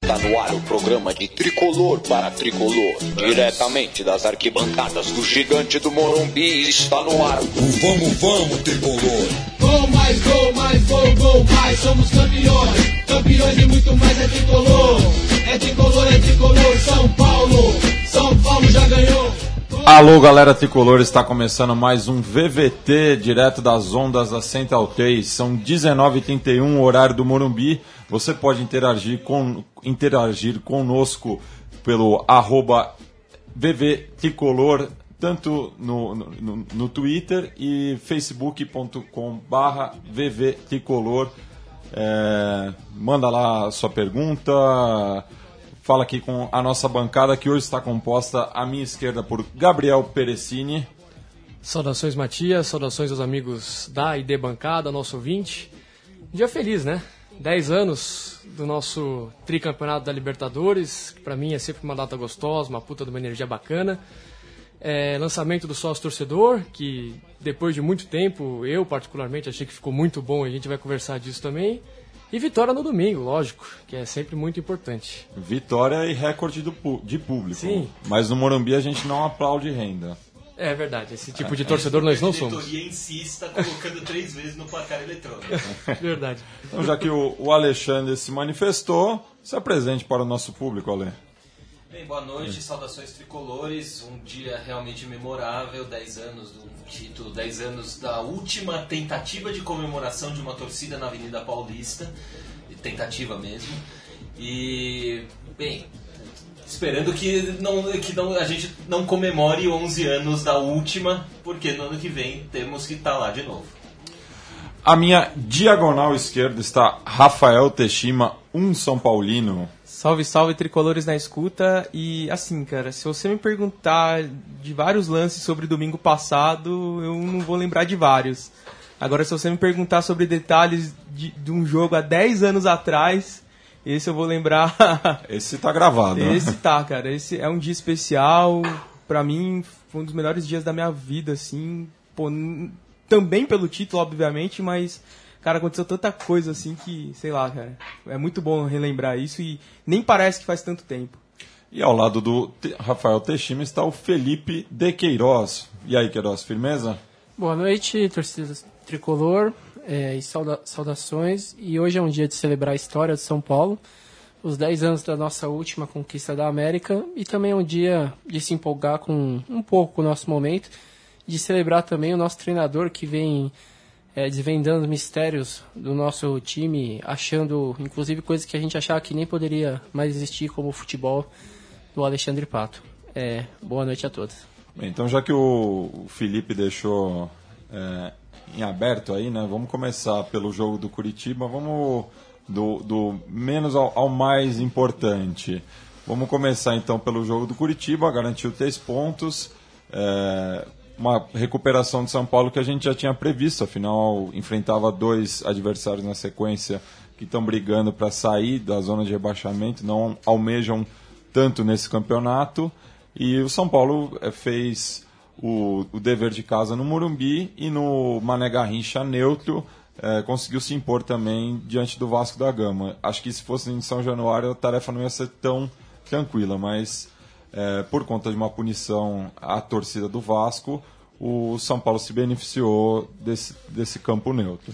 Tá no ar o programa de Tricolor para Tricolor. Diretamente das arquibancadas do gigante do Morumbi, está no ar. Vamos, Tricolor! Gol mais, gol mais, gol mais, somos campeões. Campeões e muito mais é Tricolor. É Tricolor, São Paulo já ganhou. Alô, galera Tricolor, está começando mais um VVT, direto das ondas da Central 3. São 19h31, horário do Morumbi. Você pode interagir conosco pelo @VVTricolor, tanto no Twitter e facebook.com/VVTricolor. Manda lá a sua pergunta. Fala aqui com a nossa bancada, que hoje está composta à minha esquerda por Gabriel Perecini. Saudações, Matias. Saudações aos amigos da ID Bancada, nosso ouvinte. Dia feliz, né? 10 anos do nosso tricampeonato da Libertadores, que pra mim é sempre uma data gostosa, uma puta de uma energia bacana. Lançamento do sócio torcedor, que depois de muito tempo, eu particularmente achei que ficou muito bom, a gente vai conversar disso também. E vitória no domingo, lógico, que é sempre muito importante. Vitória e recorde de público. Sim. Mas no Morumbi a gente não aplaude renda. É verdade, esse tipo de torcedor nós não somos. A diretoria em si está colocando 3 vezes no placar eletrônico. Verdade. Então, já que o Alexandre se manifestou, se apresente para o nosso público, Ale. Bem, boa noite, saudações tricolores, um dia realmente memorável, 10 anos do título, 10 anos da última tentativa de comemoração de uma torcida na Avenida Paulista, tentativa mesmo, e, bem, esperando que a gente não comemore 11 anos da última, porque no ano que vem temos que estar lá de novo. À minha diagonal esquerda está Rafael Teshima, um São Paulino. Salve, salve, tricolores na escuta. E assim, cara, se você me perguntar de vários lances sobre domingo passado, eu não vou lembrar de vários. Agora, se você me perguntar sobre detalhes de um jogo há 10 anos atrás, esse eu vou lembrar. Esse tá gravado, né? Esse tá, cara. Esse é um dia especial. Pra mim, foi um dos melhores dias da minha vida, assim. Pô, também pelo título, obviamente, mas... Cara, aconteceu tanta coisa assim que, sei lá, cara, é muito bom relembrar isso e nem parece que faz tanto tempo. E ao lado do Rafael Teshima está o Felipe de Queiroz. E aí, Queiroz, firmeza? Boa noite, torcida tricolor, e saudações. E hoje é um dia de celebrar a história de São Paulo, os 10 anos da nossa última conquista da América, e também é um dia de se empolgar com um pouco com o nosso momento, de celebrar também o nosso treinador que vem... desvendando os mistérios do nosso time, achando, inclusive, coisas que a gente achava que nem poderia mais existir, como o futebol do Alexandre Pato. Boa noite a todos. Bem, então, já que o Felipe deixou em aberto aí, né, vamos começar pelo jogo do Curitiba, vamos do menos ao mais importante. Vamos começar, então, pelo jogo do Curitiba, garantiu 3 pontos, uma recuperação de São Paulo que a gente já tinha previsto, afinal enfrentava 2 adversários na sequência que estão brigando para sair da zona de rebaixamento, não almejam tanto nesse campeonato, e o São Paulo fez o dever de casa no Morumbi e no Mané Garrincha neutro, conseguiu se impor também diante do Vasco da Gama. Acho que se fosse em São Januário a tarefa não ia ser tão tranquila, mas... por conta de uma punição à torcida do Vasco, o São Paulo se beneficiou desse campo neutro.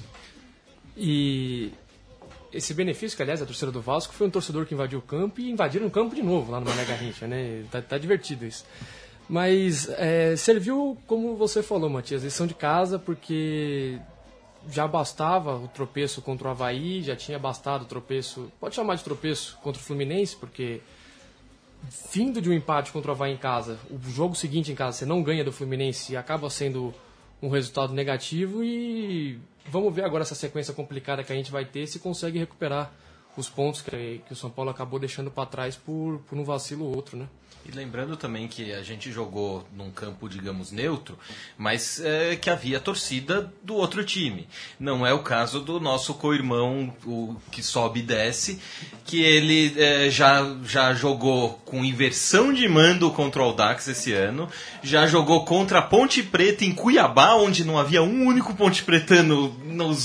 E esse benefício, que aliás a torcida do Vasco foi um torcedor que invadiu o campo e invadiram o campo de novo lá no Mané Garrincha, né? Tá divertido isso. Mas serviu, como você falou, Matias, lição de casa, porque já bastava o tropeço contra o Avaí, já tinha bastado o tropeço, pode chamar de tropeço, contra o Fluminense, porque... vindo de um empate contra o Avaí em casa, o jogo seguinte em casa você não ganha do Fluminense e acaba sendo um resultado negativo, e vamos ver agora essa sequência complicada que a gente vai ter, se consegue recuperar os pontos que o São Paulo acabou deixando para trás por um vacilo ou outro, né? E lembrando também que a gente jogou num campo, digamos, neutro, mas que havia torcida do outro time. Não é o caso do nosso co-irmão, o que sobe e desce, que ele já jogou com inversão de mando contra o Audax esse ano, já jogou contra a Ponte Preta em Cuiabá, onde não havia um único ponte pretano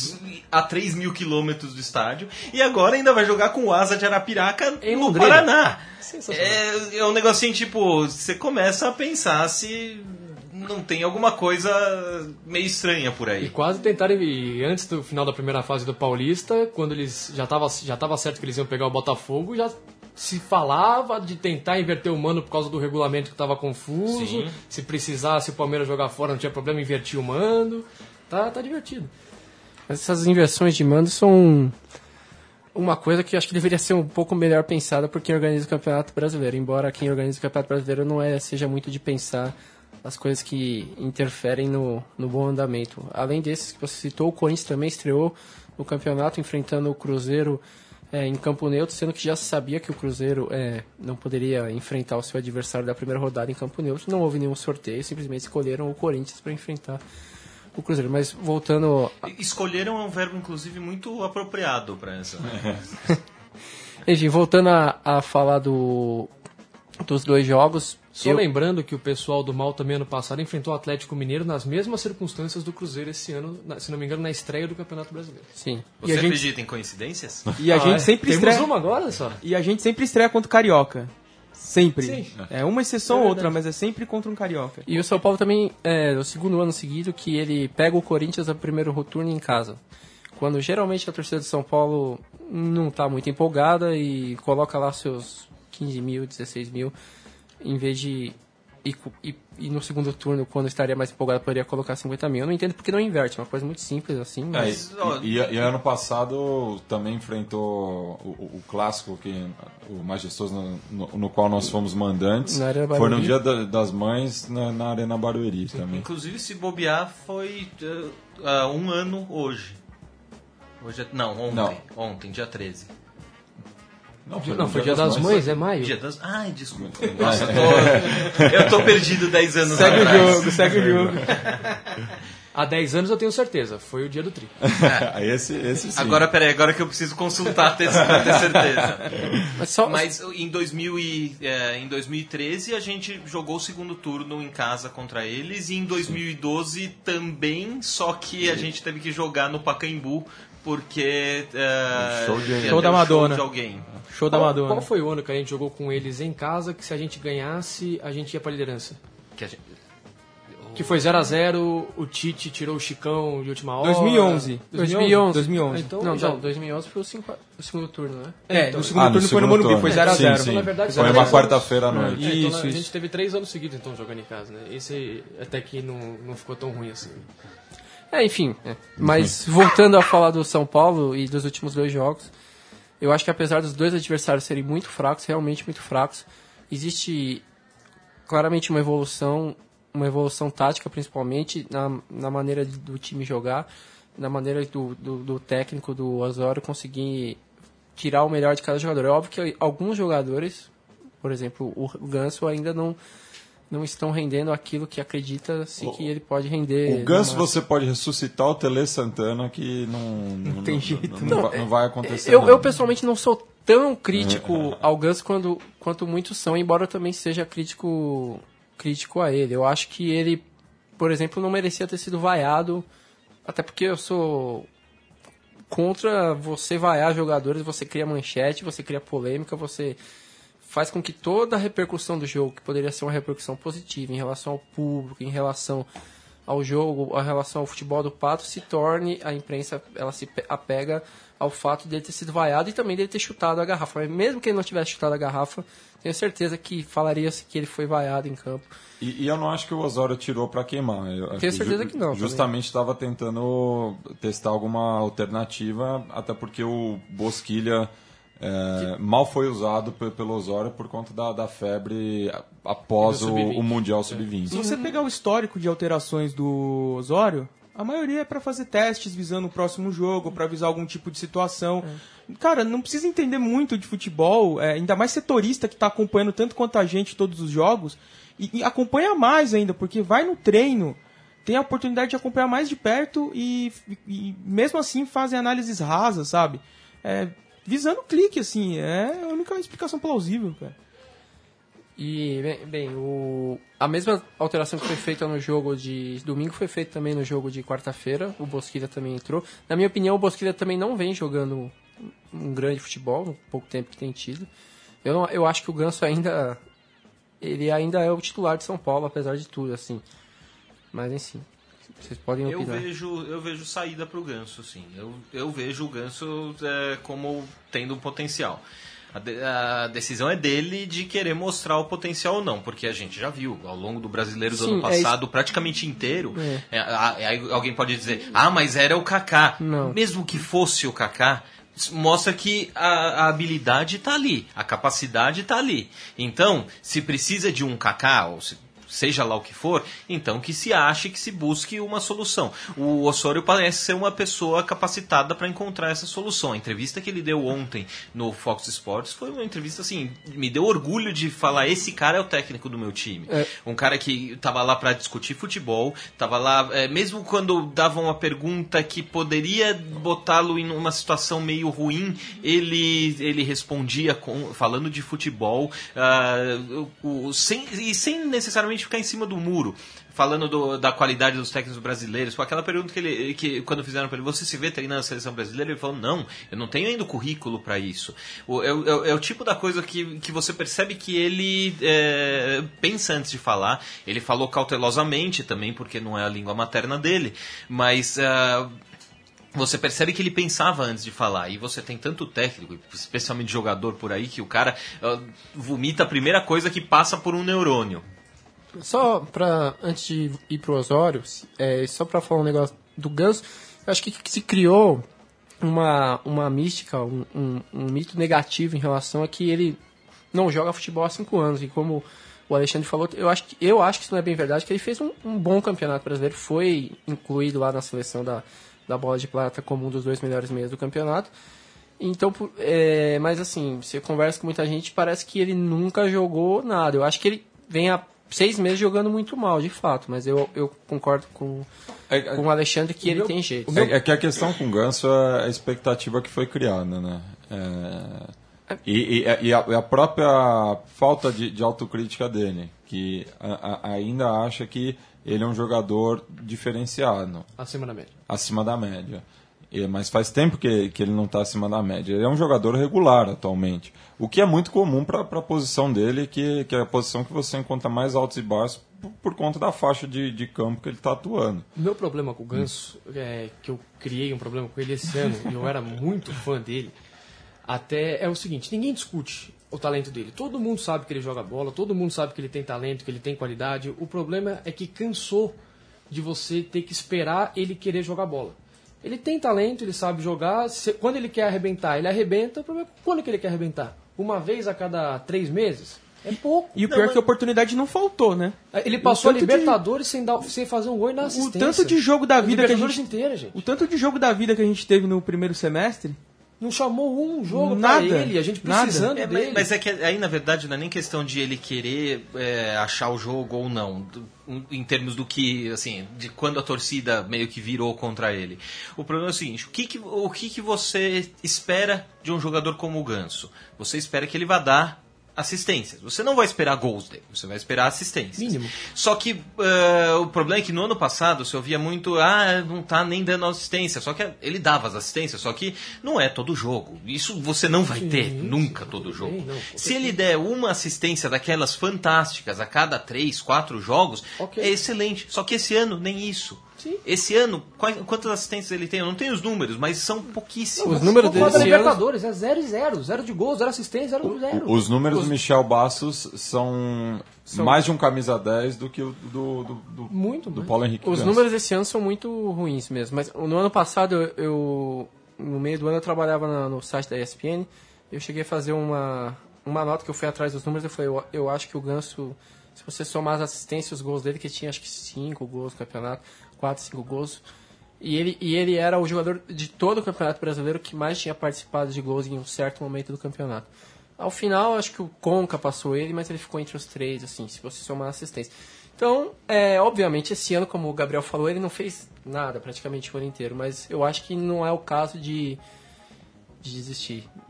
a 3.000 quilômetros do estádio, e agora ainda vai jogar com o Asa de Arapiraca Em no Londrina. Paraná. Sensacional. É um negocinho tipo, você começa a pensar se não tem alguma coisa meio estranha por E aí. quase tentaram, e antes do final da primeira fase do Paulista, quando eles já tava certo que eles iam pegar o Botafogo, já se falava de tentar inverter o mando por causa do regulamento que estava confuso. Sim. Se precisasse o Palmeiras jogar fora, não tinha problema, invertir o mando. Tá divertido. Essas inversões de mando são uma coisa que eu acho que deveria ser um pouco melhor pensada por quem organiza o Campeonato Brasileiro. Embora quem organiza o Campeonato Brasileiro não seja muito de pensar as coisas que interferem no bom andamento. Além desses que você citou, o Corinthians também estreou no campeonato enfrentando o Cruzeiro em campo neutro, sendo que já se sabia que o Cruzeiro não poderia enfrentar o seu adversário da primeira rodada em campo neutro. Não houve nenhum sorteio, simplesmente escolheram o Corinthians para enfrentar o Cruzeiro. Mas voltando... Escolheram é um verbo, inclusive, muito apropriado para essa. Enfim, voltando a falar dos dois jogos... Só lembrando que o pessoal do Mal também ano passado enfrentou o Atlético Mineiro nas mesmas circunstâncias do Cruzeiro esse ano, se não me engano, na estreia do Campeonato Brasileiro. Sim. Você acredita em coincidências? E a gente sempre Temos estreia. uma agora só. E a gente sempre estreia contra o Carioca. Sempre. Sim. É uma exceção ou outra, mas é sempre contra um Carioca. E o São Paulo também é o segundo ano seguido que ele pega o Corinthians no primeiro turno em casa. Quando geralmente a torcida de São Paulo não está muito empolgada e coloca lá seus 15 mil, 16 mil, em vez de ir no segundo turno, quando estaria mais empolgado, poderia colocar 50 mil. Eu não entendo porque não inverte, é uma coisa muito simples assim. Mas... E ano passado também enfrentou o clássico, o majestoso no qual nós fomos mandantes. Foi no Dia das Mães na Arena Barueri também. Inclusive, se bobear, foi um ano hoje. Ontem, dia 13. Não, foi Dia das Mães, é maio. Ai, desculpa. Nossa, eu tô perdido 10 anos Segue atrás. segue o jogo. Há 10 anos eu tenho certeza, foi o dia do tri. Esse sim. Agora que eu preciso consultar pra ter certeza. Mas em 2013 a gente jogou o segundo turno em casa contra eles, e em 2012 também, só que a gente teve que jogar no Pacaembu, porque show da Madonna. Show de alguém. Show da Madonna. Qual foi o ano que a gente jogou com eles em casa, que se a gente ganhasse, a gente ia pra liderança? Que foi 0x0, o Tite tirou o Chicão de última hora. 2011. 2011. Então, não, 2011 foi o segundo turno, né? No segundo turno foi no Morumbi, foi 0x0. Sim. Então, na verdade, foi uma quarta-feira à noite. Então, a gente teve 3 anos seguidos então jogando em casa, né? Esse até que não ficou tão ruim assim. Enfim. Mas voltando a falar do São Paulo e dos últimos dois jogos, eu acho que apesar dos dois adversários serem muito fracos, realmente muito fracos, existe claramente uma evolução tática, principalmente na maneira do time jogar, na maneira do técnico, do Osório, conseguir tirar o melhor de cada jogador. É óbvio que alguns jogadores, por exemplo, o Ganso, ainda não estão rendendo aquilo que acredita-se que ele pode render. O Ganso você pode ressuscitar o Tele Santana, que não tem jeito. Não vai acontecer. Eu pessoalmente não sou tão crítico ao Ganso quanto muitos são, embora eu também seja crítico a ele. Eu acho que ele, por exemplo, não merecia ter sido vaiado, até porque eu sou contra você vaiar jogadores, você cria manchete, você cria polêmica, você faz com que toda a repercussão do jogo, que poderia ser uma repercussão positiva em relação ao público, em relação ao jogo, em relação ao futebol do Pato, se torne, a imprensa ela se apega ao fato dele ter sido vaiado e também dele ter chutado a garrafa. Mas mesmo que ele não tivesse chutado a garrafa, tenho certeza que falaria-se que ele foi vaiado em campo. E eu não acho que o Osório tirou para queimar. Tenho certeza que não. Justamente estava tentando testar alguma alternativa, até porque o Bosquilha mal foi usado pelo Osório por conta da febre após o Mundial Sub-20. Se você pegar o histórico de alterações do Osório, a maioria é para fazer testes visando o próximo jogo, para avisar algum tipo de situação. Cara, não precisa entender muito de futebol, ainda mais setorista que está acompanhando tanto quanto a gente todos os jogos, e acompanha mais ainda, porque vai no treino, tem a oportunidade de acompanhar mais de perto e mesmo assim fazem análises rasas, sabe? Visando o clique, assim, é a única explicação plausível, cara. E, bem, a mesma alteração que foi feita no jogo de domingo foi feita também no jogo de quarta-feira. O Bosquilha também entrou. Na minha opinião, o Bosquilha também não vem jogando um grande futebol, no pouco tempo que tem tido. Eu acho que o Ganso ainda é o titular de São Paulo, apesar de tudo, assim. Mas, enfim, vocês podem opinar. Eu vejo saída para o Ganso, sim. Eu vejo o Ganso como tendo um potencial. A decisão é dele de querer mostrar o potencial ou não, porque a gente já viu ao longo do Brasileiro do ano passado, praticamente inteiro, alguém pode dizer, mas era o Kaká. Não. Mesmo que fosse o Kaká, mostra que a habilidade está ali, a capacidade está ali. Então, se precisa de um Kaká, ou seja lá o que for, então que se ache, que se busque uma solução. O Osório parece ser uma pessoa capacitada para encontrar essa solução. A entrevista que ele deu ontem no Fox Sports foi uma entrevista, assim, me deu orgulho de falar, esse cara é o técnico do meu time. Um cara que estava lá para discutir futebol, estava lá, mesmo quando davam uma pergunta que poderia botá-lo em uma situação meio ruim, ele respondia falando de futebol, sem necessariamente ficar em cima do muro, falando da qualidade dos técnicos brasileiros. Foi aquela pergunta que quando fizeram para ele, você se vê treinando a seleção brasileira? Ele falou, não, eu não tenho ainda o currículo para isso. É o tipo da coisa que você percebe que ele pensa antes de falar. Ele falou cautelosamente também, porque não é a língua materna dele, mas você percebe que ele pensava antes de falar. E você tem tanto técnico, especialmente jogador por aí, que o cara vomita a primeira coisa que passa por um neurônio. Só antes de ir pro Osório, só pra falar um negócio do Ganso, eu acho que se criou uma mística, um mito negativo em relação a que ele não joga futebol há 5 anos. E como o Alexandre falou, eu acho que isso não é bem verdade, que ele fez um bom campeonato brasileiro, foi incluído lá na seleção da Bola de Prata como um dos 2 melhores meias do campeonato. Então, mas assim, você conversa com muita gente, parece que ele nunca jogou nada. Eu acho que ele vem há 6 meses jogando muito mal, de fato, mas eu concordo com o Alexandre que ele tem jeito. É que a questão com o Ganso é a expectativa que foi criada, né? E a própria falta de autocrítica dele, que ainda acha que ele é um jogador diferenciado. Acima da média. Mas faz tempo que ele não está acima da média. Ele é um jogador regular atualmente. O que é muito comum para a posição dele, que é a posição que você encontra mais altos e baixos por conta da faixa de campo que ele está atuando. O meu problema com o Ganso é que eu criei um problema com ele esse ano, e eu era muito fã dele, até é o seguinte, ninguém discute o talento dele. Todo mundo sabe que ele joga bola, todo mundo sabe que ele tem talento, que ele tem qualidade. O problema é que cansou de você ter que esperar ele querer jogar bola. Ele tem talento, ele sabe jogar. Quando ele quer arrebentar, ele arrebenta. O problema é quando que ele quer arrebentar? Uma vez a cada 3 meses? É pouco. E o pior é que a oportunidade não faltou, né? Ele passou a Libertadores sem fazer um gol e na assistência. O tanto de jogo da vida que a gente... inteira, gente. O tanto de jogo da vida que a gente teve no primeiro semestre... Não chamou um jogo nada, pra ele, a gente precisando dele. Mas é que aí, na verdade, não é nem questão de ele querer achar o jogo ou não, em termos do que, assim, de quando a torcida meio que virou contra ele. O problema é o seguinte, o que você espera de um jogador como o Ganso? Você espera que ele vá dar assistências. Você não vai esperar gols dele, você vai esperar assistências. Mínimo. Só que o problema é que no ano passado você ouvia muito, não tá nem dando assistência, só que ele dava as assistências, só que não é todo jogo. Isso você não vai ter nunca todo jogo. Se ele der uma assistência daquelas fantásticas a cada 3, 4 jogos, é excelente. Só que esse ano nem isso. Sim. Esse ano, quantas assistências ele tem? Eu não tenho os números, mas são pouquíssimos. Os números dele da Libertadores é 0 e 0. 0 de gols, 0 assistência, 0 de 0. Os números do Michel Bastos são mais de um camisa 10 do que o do Paulo Henrique Ganso. Os números desse ano são muito ruins mesmo. Mas no ano passado, no meio do ano, eu trabalhava no site da ESPN. Eu cheguei a fazer uma nota que eu fui atrás dos números. Eu falei, eu acho que o Ganso, se você somar as assistências e os gols dele, que tinha acho que 5 gols no campeonato, 4, 5 gols. E ele era o jogador de todo o Campeonato Brasileiro que mais tinha participado de gols em um certo momento do campeonato. Ao final, acho que o Conca passou ele, mas ele ficou entre os 3, assim, se você somar a assistência. Então, obviamente, esse ano, como o Gabriel falou, ele não fez nada praticamente o ano inteiro, mas eu acho que não é o caso de desistir.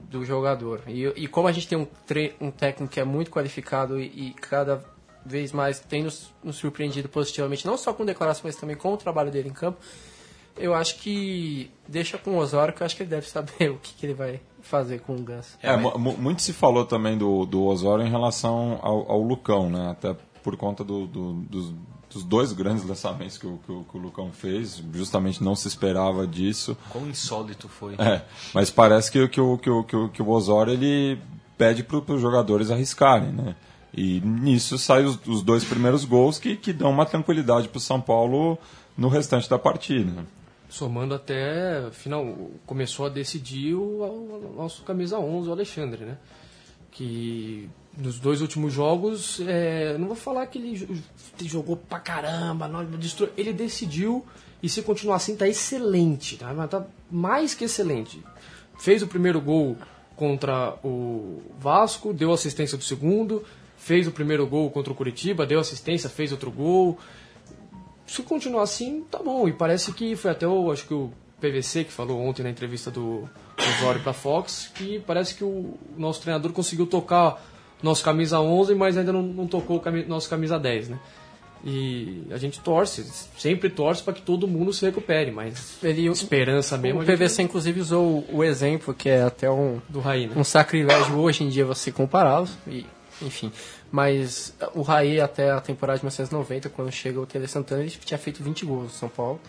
do jogador. E como a gente tem um técnico que é muito qualificado e cada vez mais tem nos surpreendido positivamente, não só com declarações, mas também com o trabalho dele em campo, eu acho que deixa com o Osório, que eu acho que ele deve saber o que ele vai fazer com o Ganso. Muito se falou também do Osório em relação ao Lucão, né? Até por conta dos dois grandes lançamentos que o Lucão fez, justamente não se esperava disso. Quão insólito foi. Mas parece que o Osório ele pede para os jogadores arriscarem, né? E nisso saem os dois primeiros gols que dão uma tranquilidade para o São Paulo no restante da partida. Somando até, final, começou a decidir o nosso camisa 11, o Alexandre, né? Que nos 2 últimos jogos, não vou falar que ele jogou pra caramba, ele decidiu, e se continuar assim tá excelente, tá mais que excelente. Fez o primeiro gol contra o Vasco, deu assistência do segundo, fez o primeiro gol contra o Curitiba, deu assistência, fez outro gol. Se continuar assim, tá bom. E parece que foi até acho que o PVC que falou ontem na entrevista do Osório para a Fox, que parece que o nosso treinador conseguiu tocar nosso camisa 11, mas ainda não tocou o nosso camisa 10, né? E a gente sempre torce para que todo mundo se recupere, mas esperança mesmo. O PVC inclusive usou o exemplo, que é até do Raí, né? Um sacrilégio hoje em dia você compará-los, enfim. Mas o Raí, até a temporada de 1990, quando chega o Tele Santana, ele tinha feito 20 gols no São Paulo.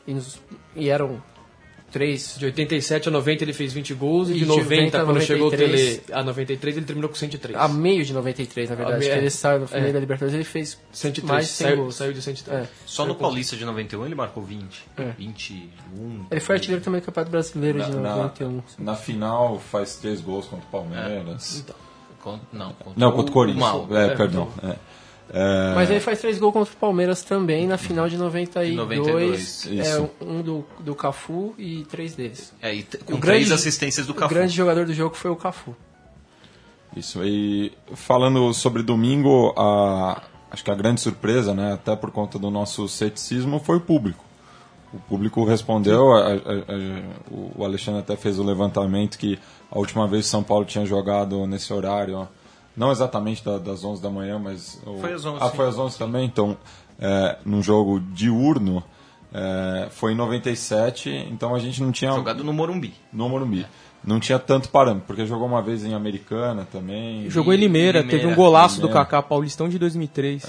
E eram 3... De 87 a 90 ele fez 20 gols, e de 90, quando chegou o Tele a 93, ele terminou com 103. A meio de 93, na verdade. Que ele saiu no final da Libertadores, ele fez 103, mais de 100 gols. Saiu de 103. Só no Paulista de 91 ele marcou 20. 21. Ele foi artilheiro também do Campeonato Brasileiro de 91. Na final faz 3 gols contra o Palmeiras. Então. Contra o Corinthians. Perdão. Mas ele faz 3 gols contra o Palmeiras também na final de 92. Um do Cafu e 3 deles. Com 3 assistências do Cafu. O grande jogador do jogo foi o Cafu. Isso. E falando sobre domingo, acho que a grande surpresa, né, até por conta do nosso ceticismo, foi o público. O público respondeu, o Alexandre até fez o levantamento que a última vez que São Paulo tinha jogado nesse horário, não exatamente das 11 da manhã, mas... Foi às 11. Foi às 11 também, então, num jogo diurno, foi em 97, então a gente não tinha... Jogado no Morumbi. Não tinha tanto parâmetro, porque jogou uma vez em Americana também. Jogou em Limeira, teve um golaço do Kaká Paulistão de 2003.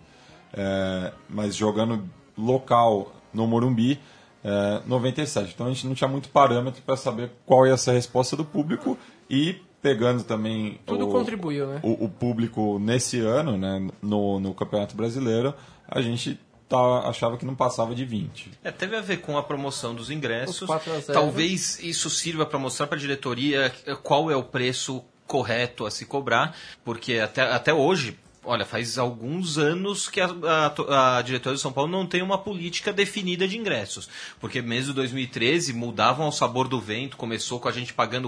Mas jogando local no Morumbi, 97. Então a gente não tinha muito parâmetro para saber qual ia ser a resposta do público, e pegando também tudo contribuiu, né? O público nesse ano, né, no Campeonato Brasileiro, a gente achava que não passava de 20. Teve a ver com a promoção dos ingressos. Talvez isso sirva para mostrar para a diretoria qual é o preço correto a se cobrar, porque até hoje... Olha, faz alguns anos que a diretoria de São Paulo não tem uma política definida de ingressos. Porque mês de 2013 mudavam ao sabor do vento, começou com a gente pagando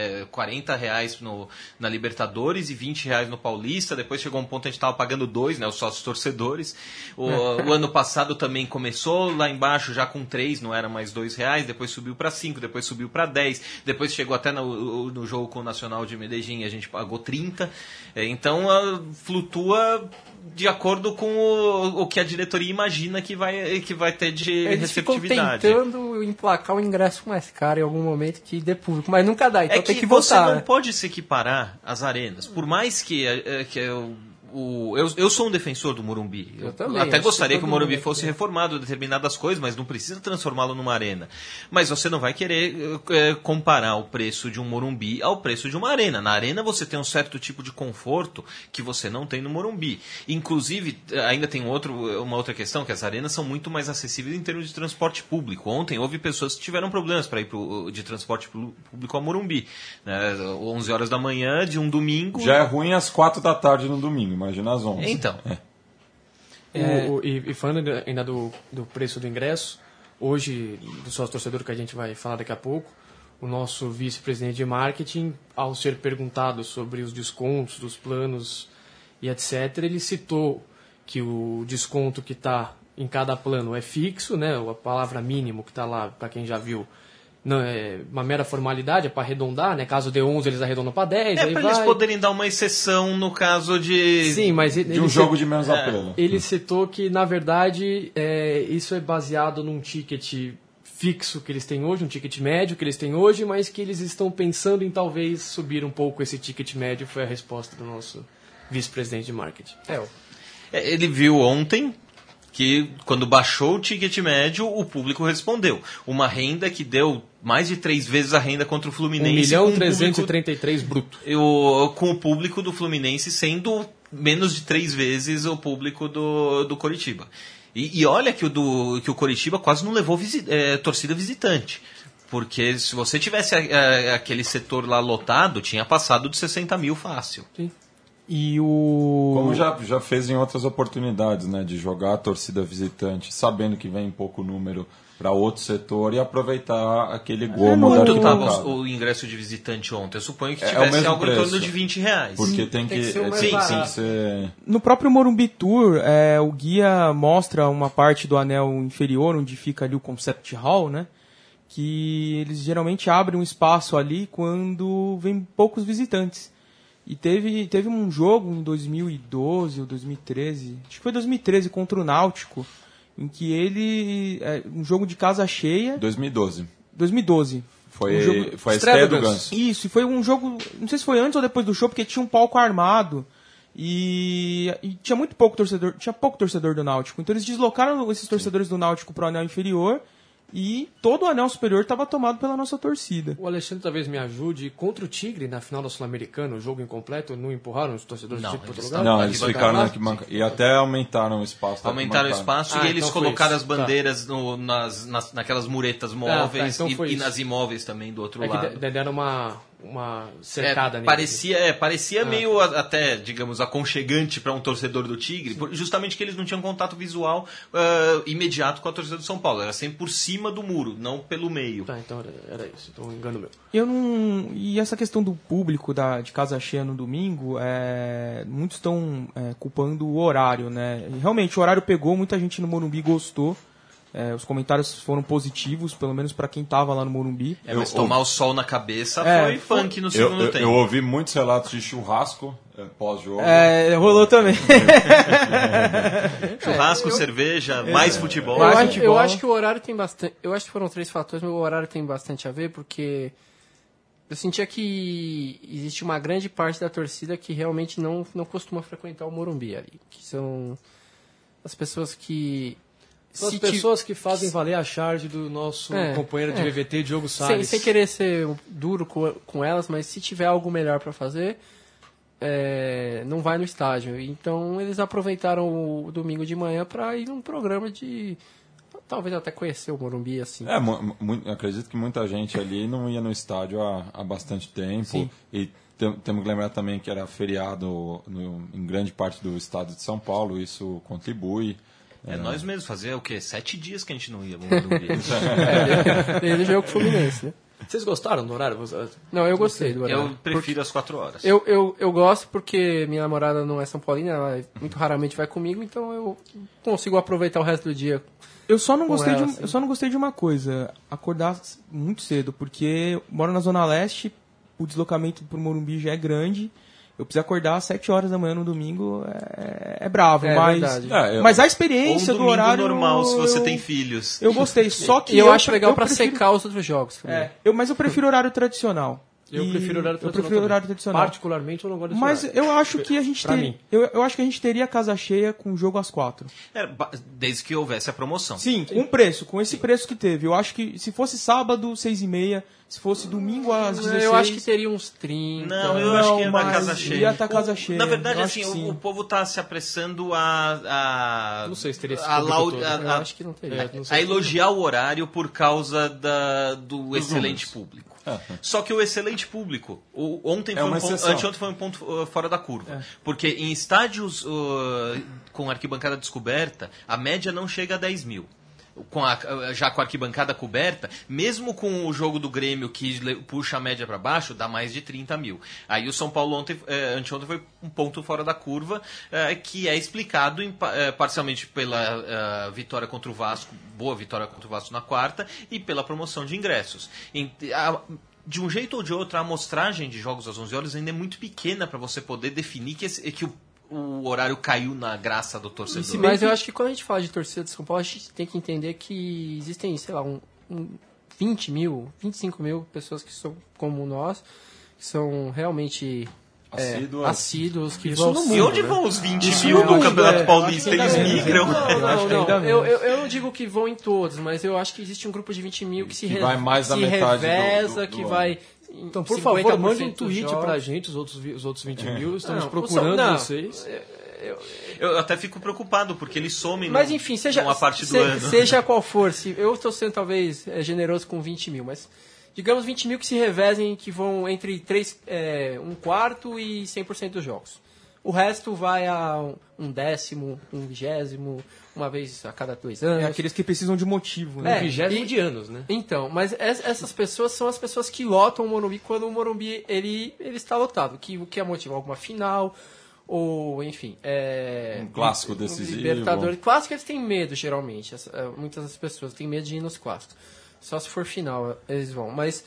R$40 na Libertadores e R$20 no Paulista, depois chegou um ponto a gente estava pagando 2, né, os sócios torcedores. O ano passado também começou lá embaixo já com 3, não era mais R$2, depois subiu para 5, depois subiu para 10, depois chegou até no jogo com o Nacional de Medellín, a gente pagou 30. Então flutua de acordo com o que a diretoria imagina que vai ter de receptividade. Eles ficam tentando emplacar um ingresso mais caro em algum momento que dê público, mas nunca dá, então tem que você voltar. Não pode se equiparar às arenas, por mais que eu sou um defensor do Morumbi. Eu também. Até gostaria que o Morumbi fosse reformado, determinadas coisas, mas não precisa transformá-lo numa arena. Mas você não vai querer comparar o preço de um Morumbi ao preço de uma arena. Na arena você tem um certo tipo de conforto que você não tem no Morumbi. Inclusive, ainda tem uma outra questão, que as arenas são muito mais acessíveis em termos de transporte público. Ontem houve pessoas que tiveram problemas para ir de transporte público ao Morumbi. 11 horas da manhã de um domingo... Já é ruim às 4 da tarde no domingo. Imagina as 11. Então. E falando ainda do preço do ingresso, hoje, do sócio torcedor que a gente vai falar daqui a pouco, o nosso vice-presidente de marketing, ao ser perguntado sobre os descontos dos planos e etc., ele citou que o desconto que está em cada plano é fixo, né? A palavra mínimo que está lá, para quem já viu, não é uma mera formalidade, é para arredondar, né? Caso dê 11, eles arredondam para 10. É para eles poderem dar uma exceção no caso de... Sim, mas de um jogo de menos apelo. Ele citou que, na verdade, isso é baseado num ticket fixo que eles têm hoje, um ticket médio que eles têm hoje, mas que eles estão pensando em talvez subir um pouco esse ticket médio, foi a resposta do nosso vice-presidente de marketing. Ele viu ontem que quando baixou o ticket médio, o público respondeu. Uma renda que deu mais de 3 vezes a renda contra o Fluminense. 1.333 bruto. Com o público do Fluminense sendo menos de 3 vezes o público do Coritiba. E olha que o Coritiba quase não levou torcida visitante. Porque se você tivesse aquele setor lá lotado, tinha passado de 60 mil fácil. Sim. Como já fez em outras oportunidades, né, de jogar a torcida visitante, sabendo que vem pouco número para outro setor e aproveitar aquele gomo da Quanto arquibancada. estava o ingresso de visitante ontem? Eu suponho que tivesse algo em torno de R$20. Porque tem que ser... No próprio Morumbi Tour, o guia mostra uma parte do anel inferior, onde fica ali o Concept Hall, né? Que eles geralmente abrem um espaço ali quando vem poucos visitantes. E teve um jogo em 2012 ou 2013, acho que foi 2013, contra o Náutico, em que um jogo de casa cheia... 2012. Foi a estreia do Ganso. Isso, e foi um jogo, não sei se foi antes ou depois do show, porque tinha um palco armado e tinha pouco torcedor do Náutico. Então eles deslocaram esses torcedores do Náutico para o anel inferior e todo o anel superior estava tomado pela nossa torcida. O Alexandre talvez me ajude. Contra o Tigre, na final da Sul-Americana, o jogo incompleto, não empurraram os torcedores do Tigre para outro lugar? Não, eles ficaram na arquibancada. E até aumentaram o espaço. Aumentaram o espaço e eles então colocaram as bandeiras naquelas muretas móveis e nas imóveis também do outro lado. Que deram uma cercada parecia meio até, digamos, aconchegante para um torcedor do Tigre, justamente que eles não tinham contato visual imediato com a torcida do São Paulo. Era sempre por cima do muro, não pelo meio. Tá, então era isso. Então, engano meu. E essa questão do público de casa cheia no domingo, muitos estão culpando o horário, né? E realmente, o horário pegou, muita gente no Morumbi gostou. Os comentários foram positivos, pelo menos para quem estava lá no Morumbi. Mas tomar o sol na cabeça foi funk no segundo tempo. Eu ouvi muitos relatos de churrasco pós-jogo. Rolou também. Churrasco, cerveja, mais futebol. Eu acho que o horário tem bastante... Eu acho que foram 3 fatores, mas o horário tem bastante a ver, porque eu sentia que existe uma grande parte da torcida que realmente não costuma frequentar o Morumbi ali. Que são as pessoas que... São as pessoas que fazem valer a charge do nosso companheiro de VVT, Diogo Salles. Sem querer ser duro com elas, mas se tiver algo melhor para fazer, não vai no estádio. Então eles aproveitaram o domingo de manhã para ir num programa de... Talvez até conhecer o Morumbi, assim. Acredito que muita gente ali não ia no estádio há bastante tempo. Sim. E temos que lembrar também que era feriado em grande parte do estado de São Paulo, isso contribui. Nós mesmos, fazia o quê? 7 dias que a gente não ia no Morumbi. Desde o jogo Fluminense, né? Vocês gostaram do horário? Não, eu gostei do horário. Eu prefiro as 4 horas. Eu gosto porque minha namorada não é São Paulina, ela muito raramente vai comigo, então eu consigo aproveitar o resto do dia. Eu só não gostei de uma coisa, acordar muito cedo, porque moro na Zona Leste, o deslocamento pro Morumbi já é grande. Eu preciso acordar às 7 horas da manhã no domingo, é bravo, mas a experiência do horário... normal, se você tem filhos. Eu gostei, só que... eu acho legal para secar os outros jogos. Mas eu prefiro horário tradicional. Eu prefiro horário tradicional. Particularmente, eu não gosto desse horário. Mas eu acho que a gente teria... Eu acho que a gente teria casa cheia com o jogo às 4. Desde que houvesse a promoção. Sim, com esse preço que teve. Eu acho que se fosse sábado, 6h30, se fosse domingo às 16h... Eu acho que teria uns 30... Não, eu acho que ia estar casa cheia. Ia estar casa cheia. Na verdade, assim, o povo está se apressando a... Não sei se teria esse eu acho que não teria. A elogiar o horário por causa do excelente público. Só que o excelente público, anteontem foi um ponto fora da curva. Porque em estádios com arquibancada descoberta, a média não chega a 10 mil. já com a arquibancada coberta, mesmo com o jogo do Grêmio que puxa a média para baixo, dá mais de 30 mil. Aí o São Paulo anteontem foi um ponto fora da curva, que é explicado parcialmente pela vitória contra o Vasco, boa vitória contra o Vasco na quarta, e pela promoção de ingressos. De um jeito ou de outro, a amostragem de jogos às 11 horas ainda é muito pequena para você poder definir que o horário caiu na graça do torcedor. Mas eu acho que quando a gente fala de torcida de São Paulo, a gente tem que entender que existem, sei lá, 20 mil, 25 mil pessoas que são como nós, que são realmente assíduos, que vão... E onde vão os 20 mil do Campeonato Paulista? Eles migram? Eu não digo que vão em todos, mas eu acho que existe um grupo de 20 mil que vai mais da metade reveza, que vai... Então, por favor, mande um tweet pra gente, os outros 20 mil. Estamos procurando vocês. Eu até fico preocupado, porque eles somem enfim, uma parte do ano. Seja qual for, eu estou sendo talvez generoso com 20 mil, mas digamos 20 mil que se revezem, que vão entre 1 quarto e 100% dos jogos. O resto vai a 1/10, 1/20, uma vez a cada 2 anos. É aqueles que precisam de motivo, né? 20 de anos, né? Então, mas essas pessoas são as pessoas que lotam o Morumbi quando o Morumbi ele está lotado. Que é motivo alguma final, ou enfim... um clássico decisivo. Libertadores. Clássico eles têm medo, geralmente. Muitas das pessoas têm medo de ir nos clássicos. Só se for final eles vão. Mas...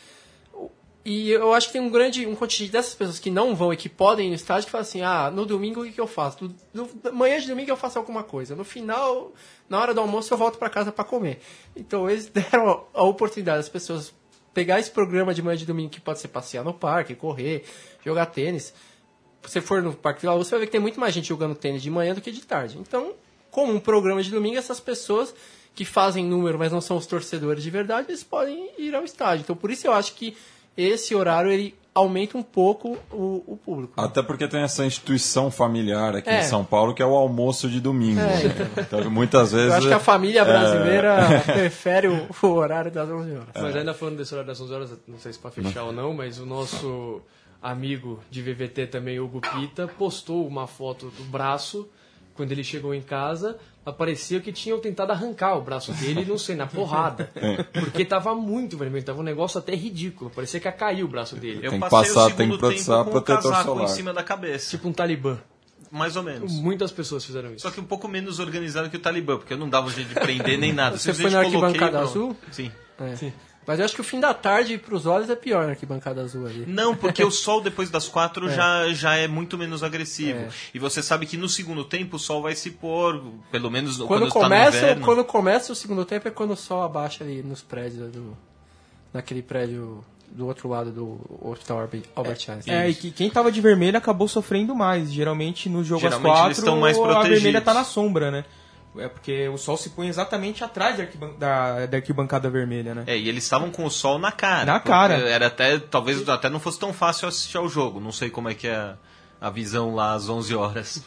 E eu acho que tem um contingente dessas pessoas que não vão e que podem ir no estádio que falam assim, no domingo o que eu faço? Manhã de domingo eu faço alguma coisa. No final, na hora do almoço eu volto para casa para comer. Então eles deram a oportunidade das pessoas pegar esse programa de manhã de domingo, que pode ser passear no parque, correr, jogar tênis. Se você for no Parque Vila Lobos, você vai ver que tem muito mais gente jogando tênis de manhã do que de tarde. Então, como um programa de domingo, essas pessoas que fazem número, mas não são os torcedores de verdade, eles podem ir ao estádio. Então, por isso eu acho que esse horário ele aumenta um pouco o público. Até porque tem essa instituição familiar aqui em São Paulo, que é o almoço de domingo. Então, muitas vezes... Eu acho que a família brasileira prefere o horário das 11 horas. Mas ainda falando desse horário das 11 horas, não sei se para fechar ou não, mas o nosso amigo de VVT também, Hugo Pita, postou uma foto do braço quando ele chegou em casa. Parecia que tinham tentado arrancar o braço dele, não sei, na porrada. Porque tava muito vermelho, tava um negócio até ridículo. Parecia que ia cair o braço dele. Eu passei o segundo tempo com um casaco em cima da cabeça. Tipo um talibã. Mais ou menos. Muitas pessoas fizeram isso. Só que um pouco menos organizado que o talibã, porque eu não dava um jeito de prender nem nada. Você foi na arquibancada azul? Sim. Sim. Mas eu acho que o fim da tarde para os olhos é pior na arquibancada azul ali. Não, porque o sol depois das 4 já é muito menos agressivo. E você sabe que no segundo tempo o sol vai se pôr, pelo menos quando está no inverno. Quando começa o segundo tempo é quando o sol abaixa ali nos prédios, naquele prédio do outro lado do Hospital Albert Einstein. E que quem estava de vermelho acabou sofrendo mais. Geralmente no jogo às 4 eles estão mais protegidos. A vermelha está na sombra, né? É porque o sol se põe exatamente atrás da arquibancada vermelha, né? E eles estavam com o sol na cara. Na cara. Era talvez até não fosse tão fácil assistir ao jogo. Não sei como é que é a visão lá às 11 horas.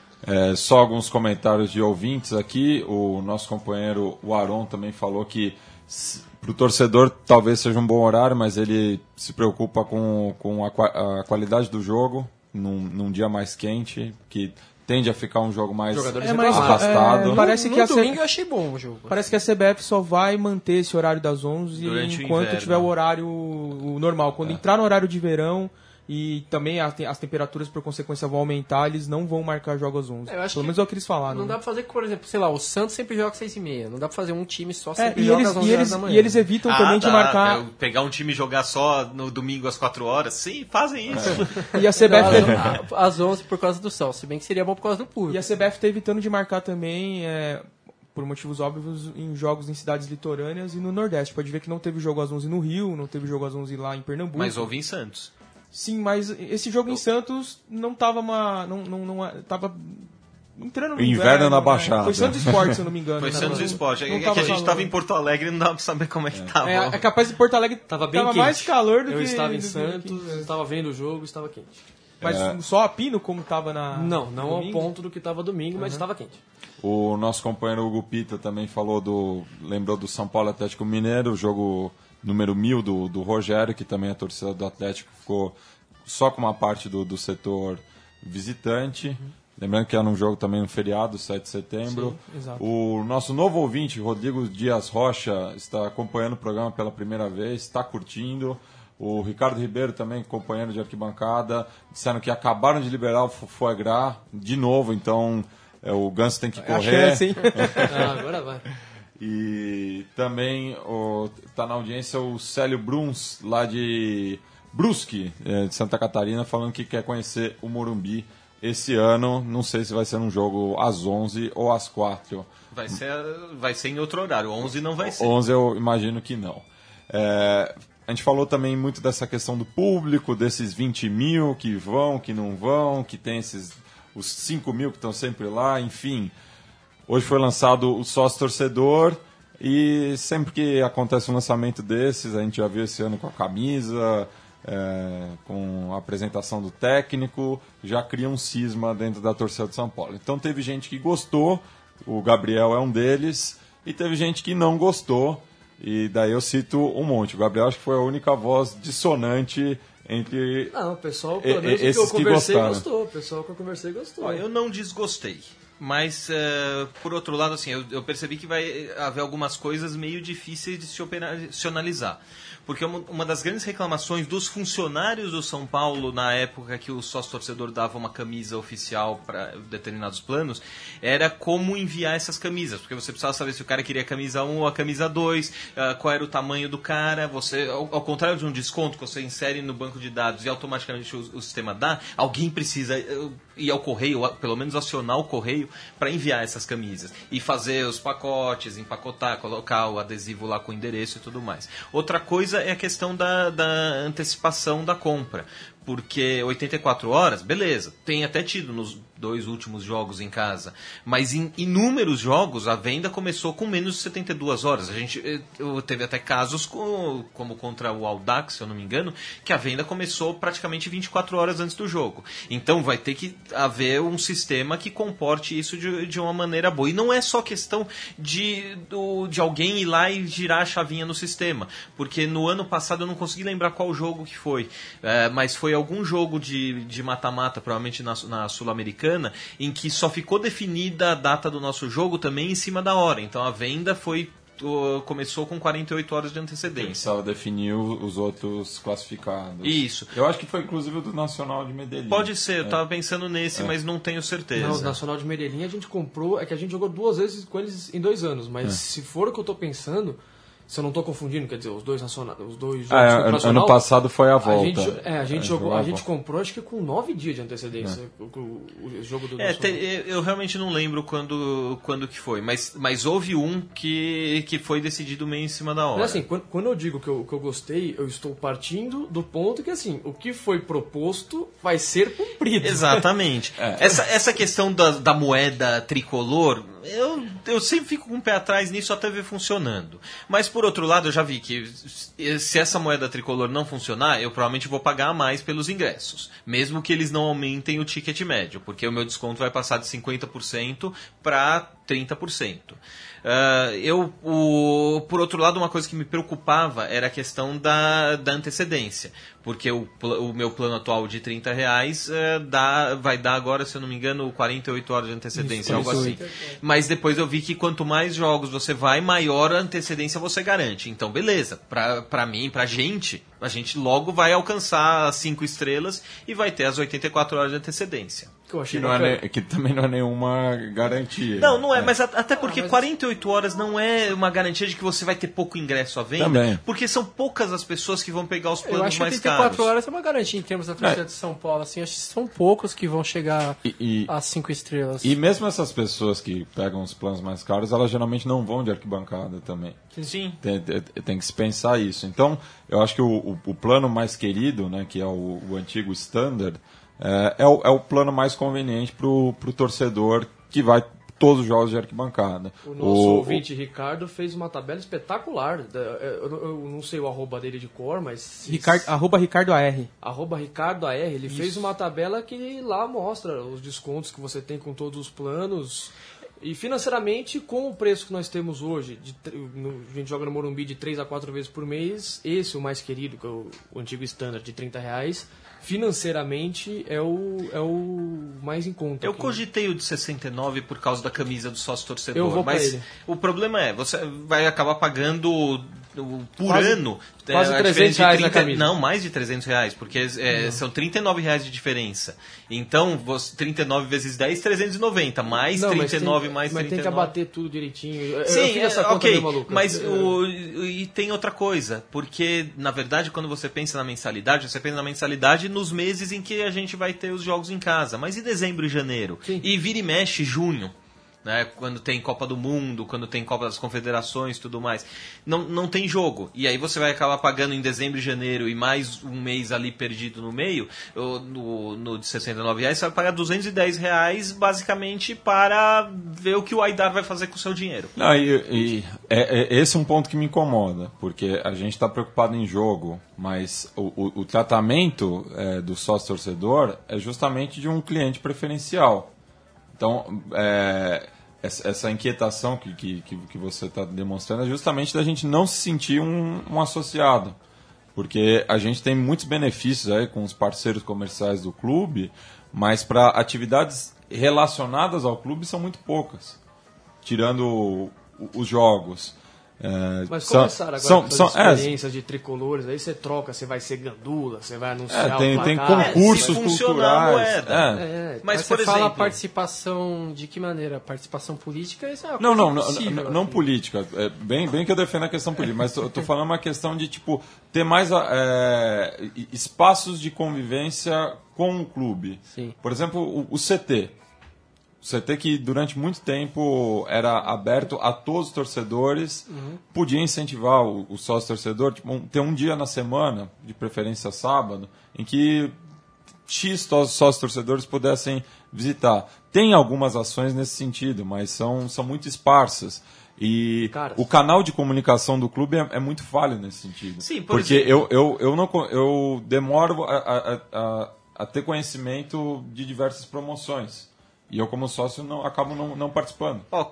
Só alguns comentários de ouvintes aqui. O nosso companheiro, o Aron, também falou que para o torcedor talvez seja um bom horário, mas ele se preocupa com a qualidade do jogo num dia mais quente, que tende a ficar um jogo mais arrastado. Parece que no domingo eu achei bom o jogo. Parece que a CBF só vai manter esse horário das 11 enquanto tiver o horário normal. Quando entrar no horário de verão e também as temperaturas por consequência vão aumentar, eles não vão marcar jogos às 11. Pelo menos é o que eles falaram. Não dá pra fazer, por exemplo, sei lá, o Santos sempre joga às 6h30. Não dá pra fazer um time só sempre joga às 11 horas da manhã. E eles evitam também de marcar... Pegar um time e jogar só no domingo às 4 horas? Sim, fazem isso. E a CBF... às 11 por causa do sol, se bem que seria bom por causa do público. E a CBF tá evitando de marcar também... por motivos óbvios, em jogos em cidades litorâneas e no Nordeste. Pode ver que não teve jogo às 11 no Rio, não teve jogo às 11 lá em Pernambuco. Mas houve em Santos. Sim, mas esse jogo em Santos não tava tava entrando no inverno na Baixada. Foi Santos Sport, se eu não me engano. Foi Santos Sport. É que a gente tava em Porto Alegre e não dava pra saber como é que tava. É capaz de Porto Alegre tava bem quente. Mais calor do que... Eu estava em Santos, estava vendo o jogo, estava quente. Mas só a pino como estava na... Não ao ponto do que estava domingo, mas estava quente. O nosso companheiro Hugo Pita também lembrou do São Paulo Atlético Mineiro, o jogo número 1000 do Rogério, que também a torcida do Atlético ficou só com uma parte do setor visitante. Lembrando que era um jogo também no feriado, 7 de setembro. Sim, exato. O nosso novo ouvinte, Rodrigo Dias Rocha, está acompanhando o programa pela primeira vez, está curtindo. O Ricardo Ribeiro também, companheiro de arquibancada, disseram que acabaram de liberar o foie gras de novo, então o Ganso tem que correr. A chance, hein? Agora vai. E também está na audiência o Célio Bruns, lá de Brusque, de Santa Catarina, falando que quer conhecer o Morumbi esse ano. Não sei se vai ser um jogo às 11 ou às 4. Vai ser em outro horário, 11 não vai ser. 11 eu imagino que não. A gente falou também muito dessa questão do público, desses 20 mil que vão, que não vão, que tem os 5 mil que estão sempre lá, enfim. Hoje foi lançado o sócio torcedor e sempre que acontece um lançamento desses, a gente já viu esse ano com a camisa, com a apresentação do técnico, já cria um cisma dentro da torcida de São Paulo. Então teve gente que gostou, o Gabriel é um deles, e teve gente que não gostou, e daí eu cito um monte. O Gabriel acho que foi a única voz dissonante entre Não, o pessoal, pelo menos esses que eu conversei, gostaram. gostou. O pessoal que eu conversei gostou. Ó, eu não desgostei. Mas, por outro lado, assim, eu percebi que vai haver algumas coisas meio difíceis de se operacionalizar. Porque uma das grandes reclamações dos funcionários do São Paulo, na época que o sócio-torcedor dava uma camisa oficial para determinados planos, era como enviar essas camisas. Porque você precisava saber se o cara queria a camisa 1 ou a camisa 2, qual era o tamanho do cara. Você, ao contrário de um desconto que você insere no banco de dados e automaticamente o sistema dá, alguém precisa ir ao correio, pelo menos acionar o correio, para enviar essas camisas. E fazer os pacotes, empacotar, colocar o adesivo lá com o endereço e tudo mais. Outra coisa é a questão da antecipação da compra. Porque 84 horas, beleza, tem até tido nos 2 últimos jogos em casa, mas em inúmeros jogos a venda começou com menos de 72 horas. A gente teve até casos como contra o Audax, se eu não me engano, que a venda começou praticamente 24 horas antes do jogo. Então vai ter que haver um sistema que comporte isso de uma maneira boa. E não é só questão de alguém ir lá e girar a chavinha no sistema, porque no ano passado eu não consegui lembrar qual jogo que foi, mas foi algum jogo de mata-mata, provavelmente na Sul-Americana, em que só ficou definida a data do nosso jogo também em cima da hora. Então a venda começou com 48 horas de antecedência. Precisava definir os outros classificados. Isso. Eu acho que foi inclusive o do Nacional de Medellín. Pode ser, eu tava pensando nesse, mas não tenho certeza. Não, o Nacional de Medellín a gente comprou, é que a gente jogou 2 vezes com eles em 2 anos, mas se for o que eu tô pensando, se eu não estou confundindo, quer dizer, os dois jogos ano passado foi a volta. A gente comprou acho que com 9 dias de antecedência o jogo do Nacional. Eu realmente não lembro quando que foi, mas houve um que foi decidido meio em cima da hora. Mas assim, quando eu digo que eu gostei, eu estou partindo do ponto que assim, o que foi proposto vai ser cumprido. Exatamente. Essa questão da moeda tricolor, eu sempre fico com o pé atrás nisso até ver funcionando. Mas por outro lado, eu já vi que se essa moeda tricolor não funcionar, eu provavelmente vou pagar mais pelos ingressos, mesmo que eles não aumentem o ticket médio, porque o meu desconto vai passar de 50% para 30%. Por outro lado, uma coisa que me preocupava era a questão da antecedência, porque o meu plano atual de R$30 vai dar agora, se eu não me engano, 48 horas de antecedência, algo assim. Mas depois eu vi que quanto mais jogos você vai, maior a antecedência você garante. Então, beleza, pra mim, pra gente, a gente logo vai alcançar as 5 estrelas e vai ter as 84 horas de antecedência. Que também não é nenhuma garantia. Não é, mas até porque 48 horas não é uma garantia de que você vai ter pouco ingresso à venda, também. Porque são poucas as pessoas que vão pegar os planos mais caros. Eu acho que 84 horas é uma garantia em termos da torcida de São Paulo. Assim, acho que são poucos que vão chegar a 5 estrelas. E mesmo essas pessoas que pegam os planos mais caros, elas geralmente não vão de arquibancada também. Sim. Tem que se pensar isso. Então, eu acho que o plano mais querido, né, que é o antigo Standard, é o plano mais conveniente para o torcedor que vai todos os jogos de arquibancada. O nosso ouvinte Ricardo fez uma tabela espetacular. Eu não sei o arroba dele de cor, mas... @RicardoAR. @RicardoAR. Ele fez uma tabela que lá mostra os descontos que você tem com todos os planos. E financeiramente, com o preço que nós temos hoje, a gente joga no Morumbi de 3 a 4 vezes por mês, esse, o mais querido, que é o antigo standard de R$30, financeiramente é o mais em conta. Eu cogitei o de 69 por causa da camisa do sócio torcedor, Eu vou pra mas ele. o problema é, você vai acabar pagando por Quase- ano quase a 300 diferença de reais na camisa. Não, mais de 300 reais, porque são 39 reais de diferença. Então, 39 vezes 10, 390, mais Não, mas 39 tem, mais mas 39. tem que abater tudo direitinho. Eu Sim, fiz essa conta ok, meio maluca. mas e tem outra coisa, porque na verdade quando você pensa na mensalidade, você pensa na mensalidade nos meses em que a gente vai ter os jogos em casa, mas e dezembro e janeiro? Sim. E vira e mexe junho, né? Quando tem Copa do Mundo, quando tem Copa das Confederações e tudo mais, não tem jogo, e aí você vai acabar pagando em dezembro e janeiro e mais um mês ali perdido no meio, no de 69 reais, você vai pagar 210 reais basicamente para ver o que o Aidar vai fazer com o seu dinheiro. Não, esse é um ponto que me incomoda, porque a gente está preocupado em jogo, mas o tratamento do sócio-torcedor é justamente de um cliente preferencial. Então, essa inquietação que você está demonstrando é justamente da gente não se sentir um associado. Porque a gente tem muitos benefícios aí com os parceiros comerciais do clube, mas para atividades relacionadas ao clube são muito poucas, tirando os jogos. Mas começaram agora com as experiências de tricolores, aí você troca, você vai ser gandula, você vai anunciar tem o placar. concursos se funcionar a culturais. moeda. Mas Mas, você por fala exemplo- participação de que maneira? Participação política? Isso é uma Não, coisa não impossível, não assim. política. Bem que eu defendo a questão política, mas eu tô falando uma questão de tipo ter mais espaços de convivência com o clube. Sim. Por exemplo, o CT. O CT que durante muito tempo era aberto a todos os torcedores, podia incentivar o sócio-torcedor, tipo, ter um dia na semana, de preferência sábado, em que X sócios-torcedores pudessem visitar. Tem algumas ações nesse sentido, mas são muito esparsas. E Caras. o canal de comunicação do clube é muito falho nesse sentido. Sim, por porque exemplo. eu demoro a ter conhecimento de diversas promoções. E eu, como sócio, acabo não participando. Ó,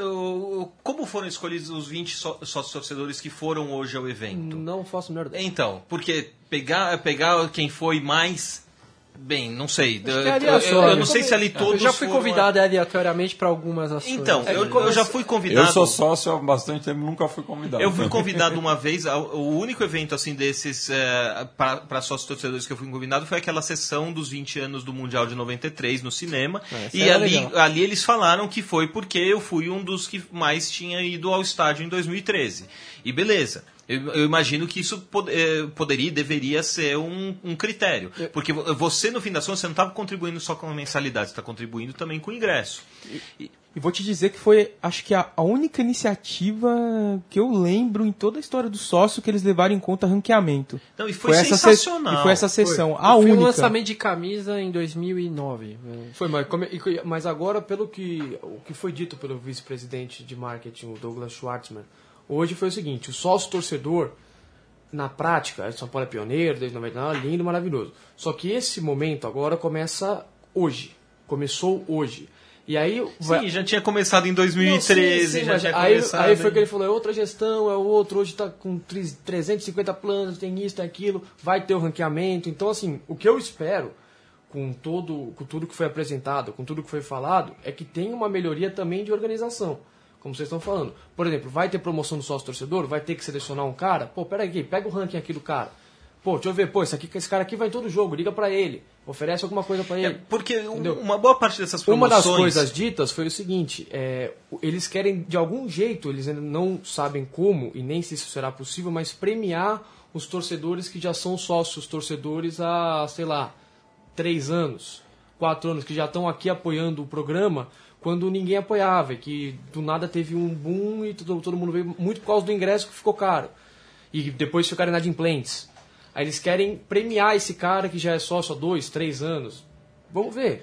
como foram escolhidos os 20 sócios torcedores que foram hoje ao evento? Não faço a menor ideia. Então, porque pegar quem foi mais... Bem, não sei. Eu não sei se ali todos Eu já fui foram- convidado aleatoriamente para algumas ações. Então, eu já fui convidado... Eu sou sócio há bastante tempo, nunca fui convidado. Eu fui convidado uma vez, o único evento assim desses para sócios torcedores que eu fui convidado foi aquela sessão dos 20 anos do Mundial de 93 no cinema. Essa E era legal. ali eles falaram que foi porque eu fui um dos que mais tinha ido ao estádio em 2013. E beleza. Eu imagino que isso poderia e deveria ser um critério. Porque você, no fim das contas, você não estava contribuindo só com a mensalidade, você está contribuindo também com o ingresso. E vou te dizer que foi, acho que a única iniciativa que eu lembro em toda a história do sócio que eles levaram em conta ranqueamento. Não, e foi sensacional. E foi essa sessão, Foi. a Eu fui única. um lançamento de camisa em 2009. Foi, mas agora, o que foi dito pelo vice-presidente de marketing, o Douglas Schwartzman, hoje foi o seguinte: o sócio-torcedor, na prática, São Paulo é pioneiro, desde 99, lindo, maravilhoso. Só que esse momento agora começa hoje. Começou hoje. E aí... Sim, já tinha começado em 2013, Sim, já mas tinha aí começado... foi que ele falou, é outra gestão, é outro, hoje está com 350 planos, tem isso, tem aquilo, vai ter o ranqueamento. Então, assim, o que eu espero, com tudo que foi apresentado, com tudo que foi falado, é que tenha uma melhoria também de organização, como vocês estão falando. Por exemplo, vai ter promoção do sócio-torcedor, vai ter que selecionar um cara, pô, pera aqui, pega o ranking aqui do cara. Pô, deixa eu ver, esse cara aqui vai em todo jogo, liga pra ele, oferece alguma coisa pra ele. Porque Entendeu? uma boa parte dessas Uma promoções... das coisas ditas foi o seguinte, eles querem, de algum jeito, eles ainda não sabem como, e nem se isso será possível, mas premiar os torcedores que já são sócios torcedores há, sei lá, 3 anos, 4 anos, que já estão aqui apoiando o programa, quando ninguém apoiava, e que do nada teve um boom e todo mundo veio muito por causa do ingresso que ficou caro. E depois ficaram inadimplentes. Aí eles querem premiar esse cara que já é sócio há 2, 3 anos. Vamos ver.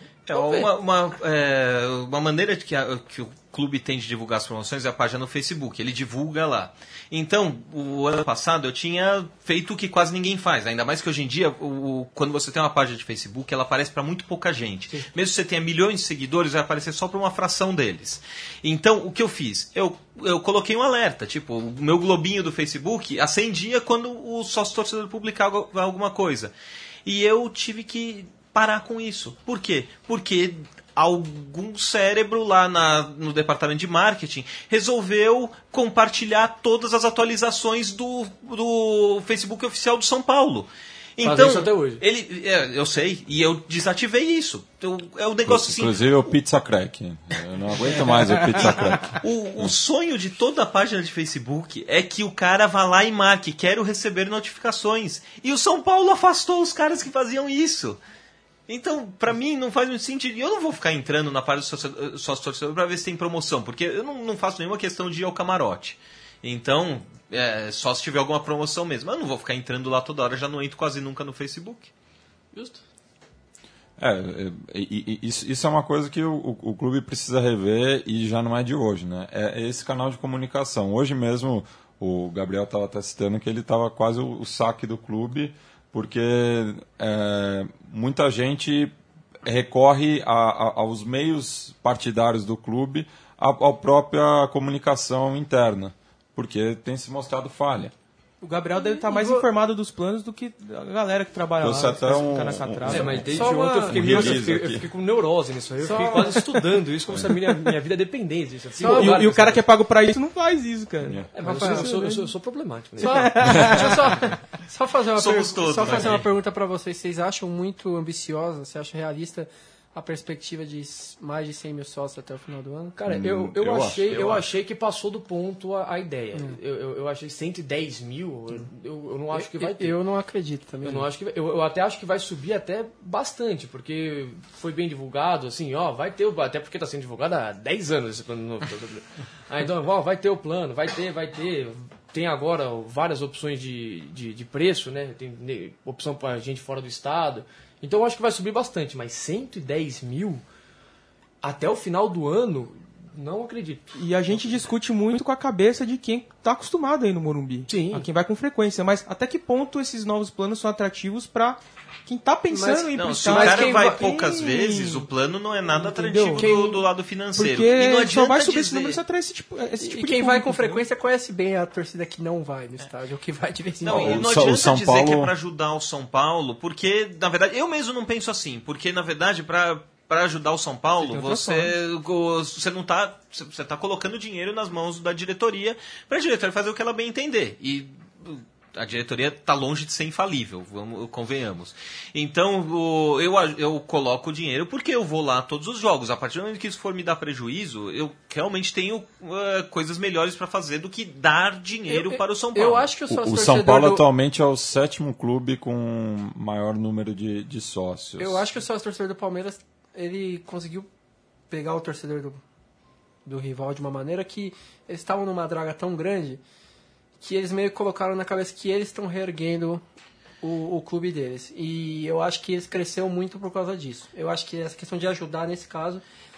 Uma maneira que o clube tem de divulgar as promoções é a página no Facebook, ele divulga lá. Então, o ano passado eu tinha feito o que quase ninguém faz, ainda mais que hoje em dia, quando você tem uma página de Facebook, ela aparece para muito pouca gente. Sim. Mesmo se você tenha milhões de seguidores, vai aparecer só para uma fração deles. Então, o que eu fiz? Eu coloquei um alerta, tipo, o meu globinho do Facebook acendia quando o sócio torcedor publicava alguma coisa. E eu tive que parar com isso. Por quê? Porque algum cérebro lá no departamento de marketing resolveu compartilhar todas as atualizações do Facebook oficial do São Paulo. Então, isso até hoje. Eu sei, e eu desativei isso. Então, é um negócio assim. Inclusive o Pizza Crack. Eu não aguento mais o Pizza Crack. O sonho de toda a página de Facebook é que o cara vá lá e marque, quero receber notificações. E o São Paulo afastou os caras que faziam isso. Então, pra mim, não faz muito sentido. E eu não vou ficar entrando na página do sócio torcedor pra ver se tem promoção, porque eu não faço nenhuma questão de ir ao camarote. Então, só se tiver alguma promoção mesmo. Eu não vou ficar entrando lá toda hora, já não entro quase nunca no Facebook. Justo. Isso é uma coisa que o clube precisa rever e já não é de hoje, né? É esse canal de comunicação. Hoje mesmo, o Gabriel estava até citando que ele estava quase o saque do clube, porque muita gente recorre aos meios partidários do clube, à própria comunicação interna, porque tem se mostrado falha. O Gabriel deve estar mais informado dos planos do que a galera que trabalha lá. Mas desde ontem eu fiquei com neurose nisso aí. Eu fiquei quase estudando isso como se a minha vida dependesse disso. E o cara que é pago pra isso não faz isso, cara. Eu sou problemático. Né? Deixa eu só fazer uma né? pergunta pra vocês. Vocês acham muito ambiciosa? Você acha realista a perspectiva de mais de 100 mil sócios até o final do ano? Cara, eu achei que passou do ponto a ideia. Eu achei 110 mil, eu não acho que vai ter. Eu não acredito também. Eu até acho que vai subir até bastante, porque foi bem divulgado, assim, vai ter, até porque está sendo divulgado há 10 anos esse plano novo. Então, vai ter o plano, vai ter. Tem agora várias opções de preço, né? Tem opção para gente fora do estado. Então eu acho que vai subir bastante, mas 110 mil até o final do ano, não acredito. E a gente discute muito com a cabeça de quem está acostumado aí no Morumbi. Sim. A quem vai com frequência. Mas até que ponto esses novos planos são atrativos para quem está pensando em ir pro se o cara vai poucas vezes, o plano não é nada atrativo do lado financeiro. Porque e não adianta só vai subir esse número se atrai esse tipo e quem vai com frequência conhece bem a torcida que não vai no estádio, ou que vai de vez em quando. E não adianta dizer que é para ajudar o São Paulo, porque, na verdade, eu mesmo não penso assim. Porque, na verdade, para ajudar o São Paulo, você não tá. Você está colocando dinheiro nas mãos da diretoria para a diretoria fazer o que ela bem entender. E a diretoria está longe de ser infalível, convenhamos. Então, eu coloco o dinheiro porque eu vou lá todos os jogos. A partir do momento que isso for me dar prejuízo, eu realmente tenho coisas melhores para fazer do que dar dinheiro para o São Paulo. Eu acho que o São Paulo atualmente é o 7º clube com maior número de sócios. Eu acho que o sócio-torcedor do Palmeiras, ele conseguiu pegar o torcedor do rival de uma maneira que eles estavam numa draga tão grande que eles meio que colocaram na cabeça que eles estão reerguendo o clube deles. E eu acho que eles cresceram muito por causa disso. Eu acho que essa questão de ajudar, nesse caso,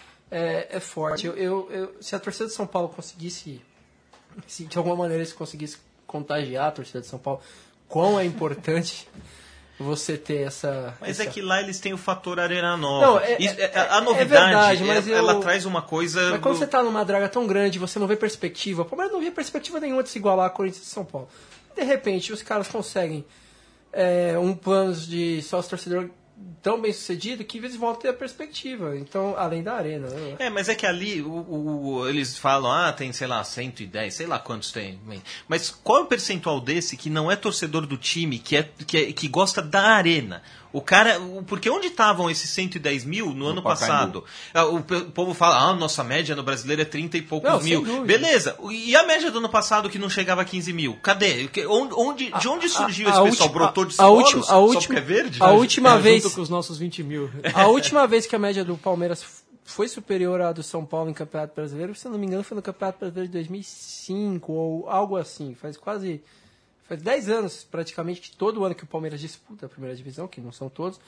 é forte. Se a torcida de São Paulo conseguisse, se de alguma maneira eles conseguissem contagiar a torcida de São Paulo, quão é importante você ter essa... Mas é que lá eles têm o fator Arena Nova. Não, a novidade, verdade, mas ela traz uma coisa... Mas quando você está numa draga tão grande, você não vê perspectiva. O Palmeiras não vê perspectiva nenhuma de se igualar a Corinthians e São Paulo. De repente, os caras conseguem um plano de sócio-torcedor tão bem sucedido que eles voltam a ter a perspectiva. Então, além da Arena. Né? Mas é que ali eles falam, tem, sei lá, 110, sei lá quantos tem. Mas qual é o percentual desse que não é torcedor do time, que gosta da Arena? O cara, porque onde estavam esses 110 mil no ano passado? O povo fala, nossa média no brasileiro é 30 e poucos mil. Beleza, e a média do ano passado que não chegava a 15 mil? Cadê? De onde surgiu esse pessoal? Brotou de escolos? Só porque é verde? A última vez... Junto com os nossos 20 mil. A última vez que a média do Palmeiras foi superior à do São Paulo em Campeonato Brasileiro, se eu não me engano, foi no Campeonato Brasileiro de 2005 ou algo assim. Faz 10 anos, praticamente, que todo ano que o Palmeiras disputa a primeira divisão, que não são todos,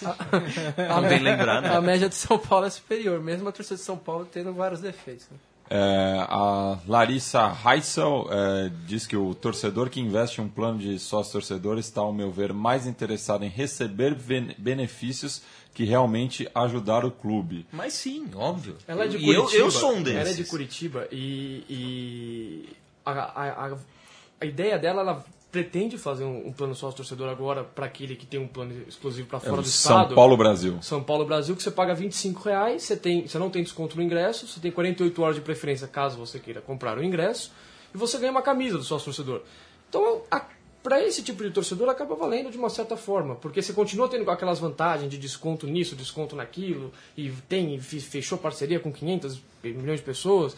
bem lembrado, a média de São Paulo é superior, mesmo a torcida de São Paulo tendo vários defeitos. Né? A Larissa Heissel diz que o torcedor que investe em um plano de sócio-torcedor está, ao meu ver, mais interessado em receber benefícios que realmente ajudar o clube. Mas sim, óbvio. Ela é de Curitiba. Eu sou um desses. Ela é de Curitiba e a ideia dela, ela pretende fazer um plano sócio-torcedor agora para aquele que tem um plano exclusivo para fora do São estado. Paulo, Brasil. São Paulo, Brasil, que você paga R$25, você não tem desconto no ingresso, você tem 48 horas de preferência caso você queira comprar o ingresso, e você ganha uma camisa do sócio-torcedor. Então, para esse tipo de torcedor, acaba valendo de uma certa forma, porque você continua tendo aquelas vantagens de desconto nisso, desconto naquilo, e fechou parceria com 500 milhões de pessoas,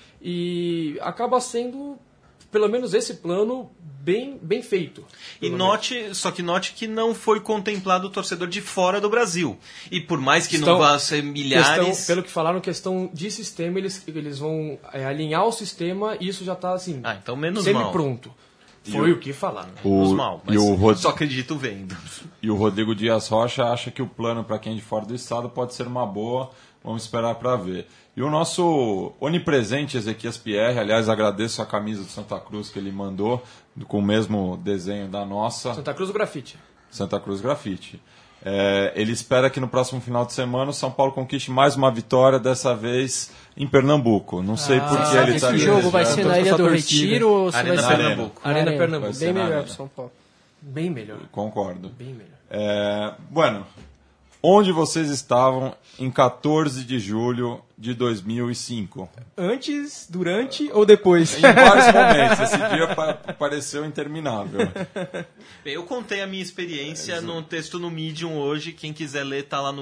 e acaba sendo, pelo menos esse plano, bem feito. E note que não foi contemplado o torcedor de fora do Brasil. E por mais que não vá ser milhares... pelo que falaram, questão de sistema, eles vão alinhar o sistema, e isso já está assim, então menos mal. Pronto. Foi o que falaram. Menos mal, mas só acredito vendo. E o Rodrigo Dias Rocha acha que o plano para quem é de fora do estado pode ser uma boa. Vamos esperar para ver. E o nosso onipresente Ezequias Pierre, aliás, agradeço a camisa do Santa Cruz que ele mandou, com o mesmo desenho da nossa. Santa Cruz Grafite. Santa Cruz Grafite. Ele espera que no próximo final de semana o São Paulo conquiste mais uma vitória, dessa vez em Pernambuco. Não sei por que ele está... Esse jogo vai ser na Ilha do Retiro ou se vai ser na Pernambuco? Arena Pernambuco. Bem melhor para São Paulo. Bem melhor. Concordo. Bem melhor. Bueno, onde vocês estavam em 14 de julho de 2005? Antes, durante ou depois? Em vários momentos. Esse dia pareceu interminável. Bem, eu contei a minha experiência num texto no Medium hoje. Quem quiser ler, tá lá no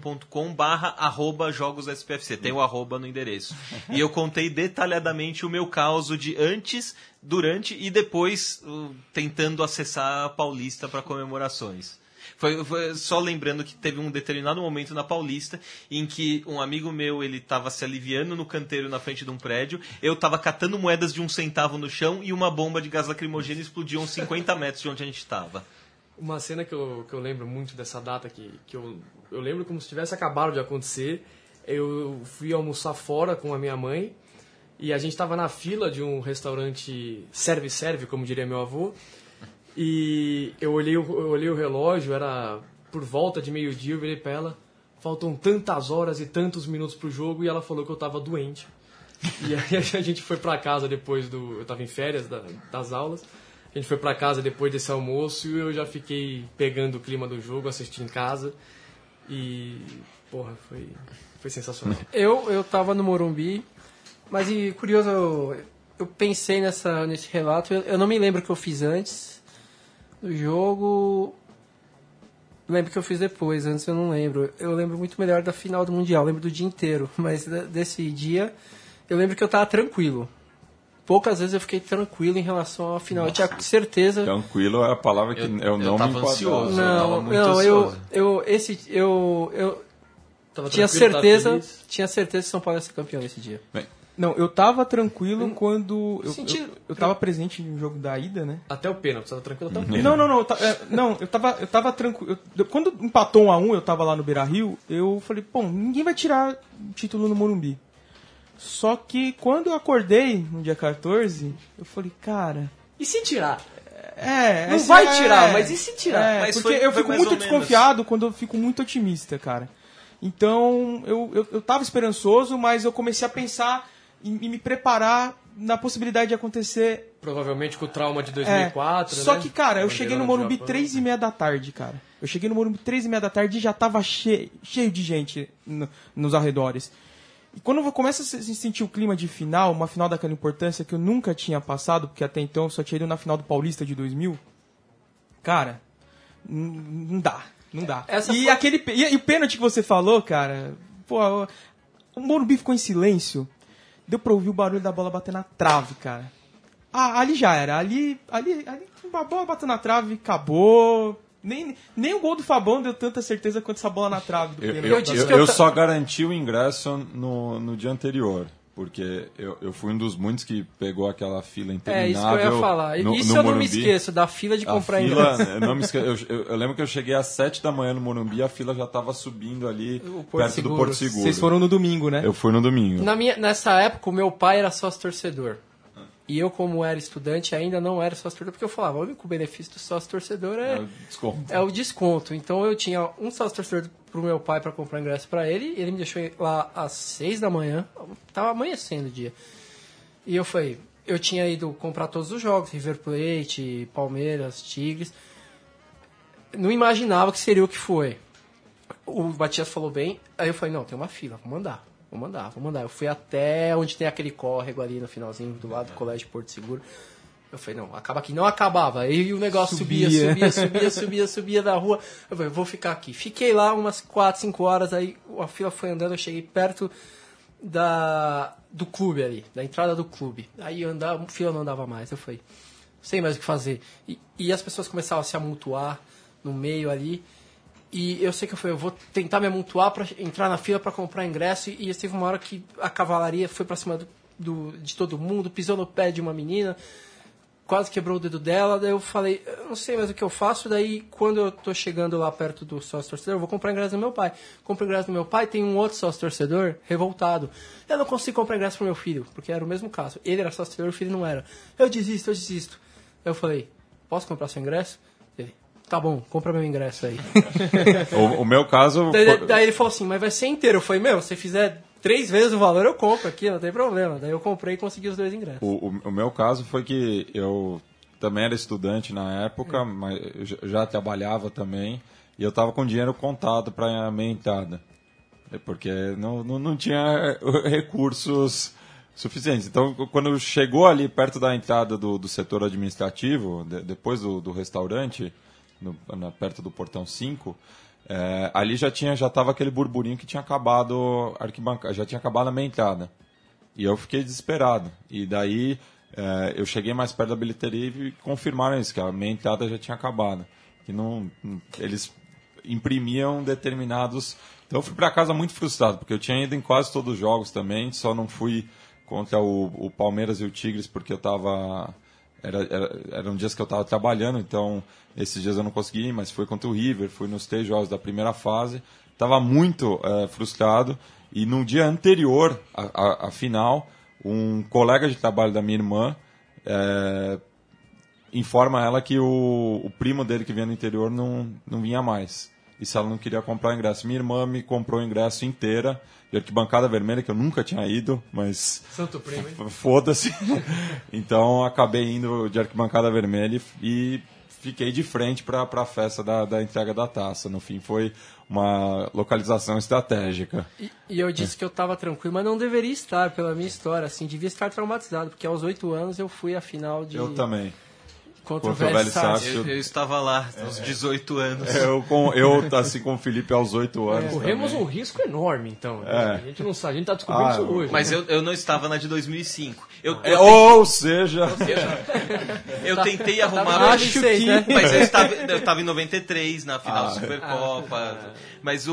medium.com/@jogoSPFC. Tem o arroba no endereço. E eu contei detalhadamente o meu caos de antes, durante e depois tentando acessar a Paulista para comemorações. Foi só lembrando que teve um determinado momento na Paulista em que um amigo meu, ele estava se aliviando no canteiro na frente de um prédio, eu estava catando moedas de 1 centavo no chão e uma bomba de gás lacrimogêneo explodiu a uns 50 metros de onde a gente estava. Uma cena que eu lembro muito dessa data, que eu lembro como se tivesse acabado de acontecer. Eu fui almoçar fora com a minha mãe e a gente estava na fila de um restaurante serve-serve, como diria meu avô. E eu olhei o relógio, era por volta de meio-dia, eu virei pra ela, faltam tantas horas e tantos minutos pro jogo, e ela falou que eu tava doente. E aí a gente foi pra casa depois eu tava em férias das aulas, a gente foi pra casa depois desse almoço e eu já fiquei pegando o clima do jogo, assisti em casa, e porra, foi sensacional. Eu tava no Morumbi, mas curioso, eu pensei nesse relato, eu não me lembro o que eu fiz antes. O jogo... Lembro que eu fiz depois, antes eu não lembro. Eu lembro muito melhor da final do Mundial, lembro do dia inteiro. Mas desse dia, eu lembro que eu tava tranquilo. Poucas vezes eu fiquei tranquilo em relação à final. Eu tinha certeza... Tranquilo é a palavra que eu não me ansioso. Não, eu tinha certeza que São Paulo ia ser campeão esse dia. Bem, Não, eu tava tranquilo quando... Eu tava presente no jogo da ida, né? Até o pênalti, você tava tranquilo até o pênalti. Não, eu tava tranquilo. Quando empatou 1-1, eu tava lá no Beira-Rio, eu falei, pô, ninguém vai tirar o título no Morumbi. Só que quando eu acordei no dia 14, eu falei, cara... E se tirar? Não vai tirar, mas e se tirar? Mas porque eu fico muito desconfiado quando eu fico muito otimista, cara. Então, eu tava esperançoso, mas eu comecei a pensar e me preparar na possibilidade de acontecer... Provavelmente com o trauma de 2004, Só que, cara, eu cheguei no Morumbi 3h30 da tarde, cara. Eu cheguei no Morumbi 3h30 da tarde e já tava cheio de gente nos arredores. E quando começa a se sentir o clima de final, uma final daquela importância que eu nunca tinha passado, porque até então eu só tinha ido na final do Paulista de 2000, cara, não dá. E o pênalti que você falou, cara, pô, o Morumbi ficou em silêncio. Deu pra ouvir o barulho da bola bater na trave, cara. Ali já era. Ali a bola bateu na trave, acabou. Nem o gol do Fabão deu tanta certeza quanto essa bola na trave. Eu só garanti o ingresso no dia anterior. Porque eu fui um dos muitos que pegou aquela fila interminável. Isso que eu ia falar. Isso eu não me esqueço, da fila de comprar ingresso. Eu lembro que eu cheguei às 7 da manhã no Morumbi e a fila já estava subindo ali perto do Porto Seguro. Vocês foram no domingo, né? Eu fui no domingo. Nessa época, o meu pai era sócio-torcedor. E eu, como era estudante, ainda não era sócio-torcedor, porque eu falava, o único benefício do sócio-torcedor é o desconto. Então eu tinha um sócio-torcedor pro meu pai para comprar ingresso para ele, e ele me deixou lá às 6 da manhã, tava amanhecendo o dia. E eu falei, eu tinha ido comprar todos os jogos, River Plate, Palmeiras, Tigres. Não imaginava que seria o que foi. O Matias falou bem, aí eu falei, não, tem uma fila, vou mandar. Eu fui até onde tem aquele córrego ali no finalzinho, do lado do Colégio Porto Seguro. Eu falei, não, acaba aqui. Não acabava. Aí o negócio subia da rua. Eu falei, vou ficar aqui. Fiquei lá umas 4, 5 horas, aí a fila foi andando, eu cheguei perto do clube ali, da entrada do clube. Aí a fila não andava mais. Eu falei, não sei mais o que fazer. E as pessoas começavam a se amontoar no meio ali. E eu sei que eu vou tentar me amontoar para entrar na fila para comprar ingresso. E teve uma hora que a cavalaria foi para cima de todo mundo, pisou no pé de uma menina, quase quebrou o dedo dela. Daí eu falei, eu não sei mais o que eu faço. Daí, quando eu tô chegando lá perto do sócio torcedor, eu vou comprar ingresso do meu pai. Compro ingresso do meu pai, tem um outro sócio torcedor revoltado. Eu não consigo comprar ingresso pro meu filho, porque era o mesmo caso. Ele era sócio torcedor, o filho não era. Eu desisto. Aí eu falei, posso comprar seu ingresso? Ele, tá bom, compra meu ingresso aí. O meu caso... Daí ele falou assim, mas vai ser inteiro. Eu falei, se você fizer 3 vezes o valor, eu compro aqui, não tem problema. Daí eu comprei e consegui os 2 ingressos. O meu caso foi que eu também era estudante na época, mas eu já trabalhava também, e eu estava com dinheiro contado para a minha entrada, porque não tinha recursos suficientes. Então, quando chegou ali perto da entrada do setor administrativo, depois do restaurante, perto do portão 5, ali já estava aquele burburinho que tinha acabado a arquibancada, já tinha acabado a minha entrada. E eu fiquei desesperado. E daí eu cheguei mais perto da bilheteria e confirmaram isso, que a minha entrada já tinha acabado. Que eles imprimiam determinados... Então eu fui para casa muito frustrado, porque eu tinha ido em quase todos os jogos também, só não fui contra o Palmeiras e o Tigres, porque eu estava... Eram dias que eu estava trabalhando, então esses dias eu não consegui ir, mas fui contra o River, fui nos 3 jogos da primeira fase, estava muito frustrado, e no dia anterior à final, um colega de trabalho da minha irmã informa ela que o primo dele que vinha do interior não vinha mais, e se ela não queria comprar o ingresso. Minha irmã me comprou o ingresso inteira, de arquibancada vermelha, que eu nunca tinha ido, mas Santo primo, hein? Foda-se. Então acabei indo de arquibancada vermelha e fiquei de frente para a festa da entrega da taça. No fim foi uma localização estratégica. E eu disse que eu estava tranquilo, mas não deveria estar, pela minha história, assim, devia estar traumatizado, porque aos 8 anos eu fui à final de... Eu também. Contra o Velho Sácio. Eu estava lá, aos 18 anos. Eu, assim como o Felipe, aos 8 anos. Corremos um risco enorme, então. A gente não sabe, a gente está descobrindo isso hoje. Mas eu não estava na de 2005. Ou seja... Eu tentei arrumar... Acho que... né? Mas eu estava em 93, na final da Supercopa. Mas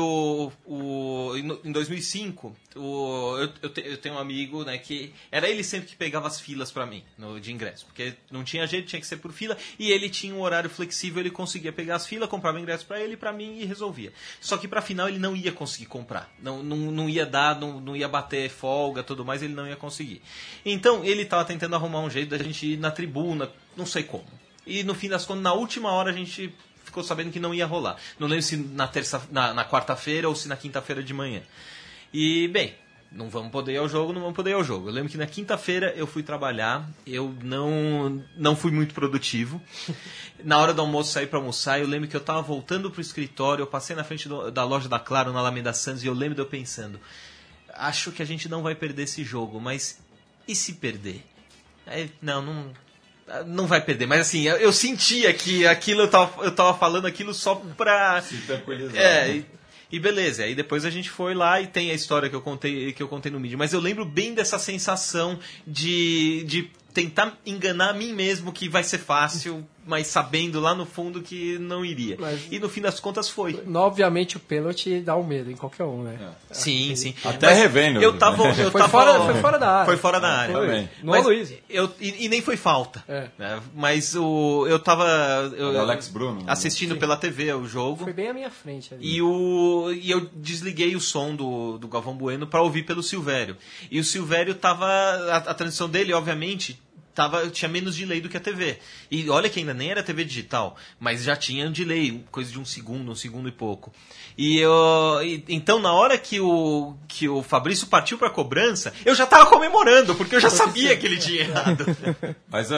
em 2005, eu tenho um amigo, né, que era ele sempre que pegava as filas para mim, de ingresso. Porque não tinha jeito, tinha que ser por fila, e ele tinha um horário flexível, ele conseguia pegar as filas, comprava ingresso para ele, para mim, e resolvia. Só que para final ele não ia conseguir comprar, não ia dar, não ia bater folga, tudo mais, ele não ia conseguir. Então ele estava tentando arrumar um jeito da gente ir na tribuna, não sei como. E no fim das contas, na última hora a gente ficou sabendo que não ia rolar. Não lembro se na quarta-feira ou se na quinta-feira de manhã. E bem, não vamos poder ir ao jogo. Eu lembro que na quinta-feira eu fui trabalhar, eu não fui muito produtivo. Na hora do almoço, saí para almoçar, eu lembro que eu estava voltando pro escritório, eu passei na frente da loja da Claro, na Alameda Santos, e eu lembro de eu pensando, acho que a gente não vai perder esse jogo, mas e se perder? Aí, não vai perder, mas assim, eu sentia que aquilo, eu tava falando aquilo só pra... Se tranquilizar. E beleza, aí depois a gente foi lá e tem a história que eu contei no vídeo. Mas eu lembro bem dessa sensação de tentar enganar a mim mesmo que vai ser fácil, mas sabendo lá no fundo que não iria. E no fim das contas foi. Obviamente o pênalti dá um medo em qualquer um, né? Sim, sim. Até mas revendo. Foi fora da área. Foi fora da área. Também. No Aloysio. E nem foi falta. Né? Mas eu tava Alex Bruno, assistindo pela TV o jogo. Foi bem à minha frente ali. E eu desliguei o som do Galvão Bueno para ouvir pelo Silvério. E o Silvério tava... A transmissão dele, obviamente... tinha menos delay do que a TV. E olha que ainda nem era TV digital, mas já tinha um delay, coisa de um segundo e pouco. Então, na hora que o Fabrício partiu para a cobrança, eu já estava comemorando, porque eu já sabia que ele tinha errado. Mas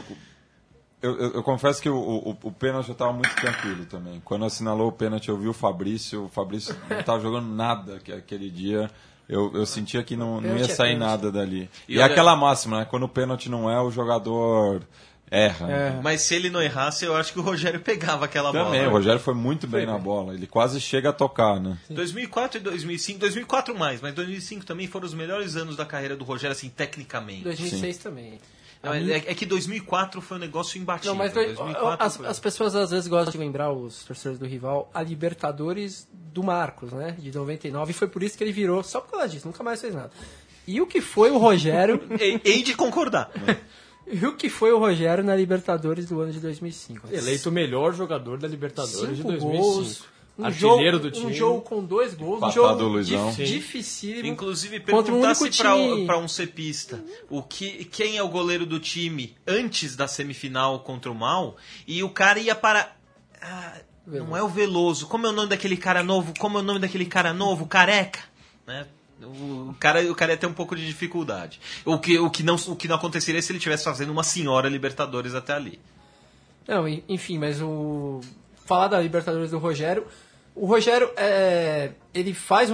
eu confesso que o pênalti eu estava muito tranquilo também. Quando assinalou o pênalti, eu vi o Fabrício não estava jogando nada aquele dia. Eu sentia que não ia sair nada dali. E aquela máxima, né? Quando o pênalti não é, o jogador erra. Mas se ele não errasse, eu acho que o Rogério pegava aquela bola. Também, o Rogério foi muito bem na bola. Ele quase chega a tocar, né? Sim. 2004 e 2005, 2004 mais, mas 2005 também foram os melhores anos da carreira do Rogério, assim, tecnicamente. 2006 também. Não, é que 2004 foi um negócio imbatível. Não, mas 2004 as pessoas às vezes gostam de lembrar, os torcedores do rival, a Libertadores do Marcos, né? De 99, e foi por isso que ele virou, só por causa disso, nunca mais fez nada. E o que foi o Rogério... Hei de concordar. E o que foi o Rogério na Libertadores do ano de 2005? Eleito o melhor jogador da Libertadores de 2005. Gols, artilheiro do time. Um jogo com 2 gols, um jogo dificílimo. Inclusive, perguntasse para um cepista quem é o goleiro do time antes da semifinal contra o Mal, e o cara ia para... não é o Veloso. Como é o nome daquele cara novo? Careca. Né? O cara ia ter um pouco de dificuldade. O que não aconteceria se ele estivesse fazendo uma senhora Libertadores até ali. Não, enfim, mas falar da Libertadores do Rogério... O Rogério, ele faz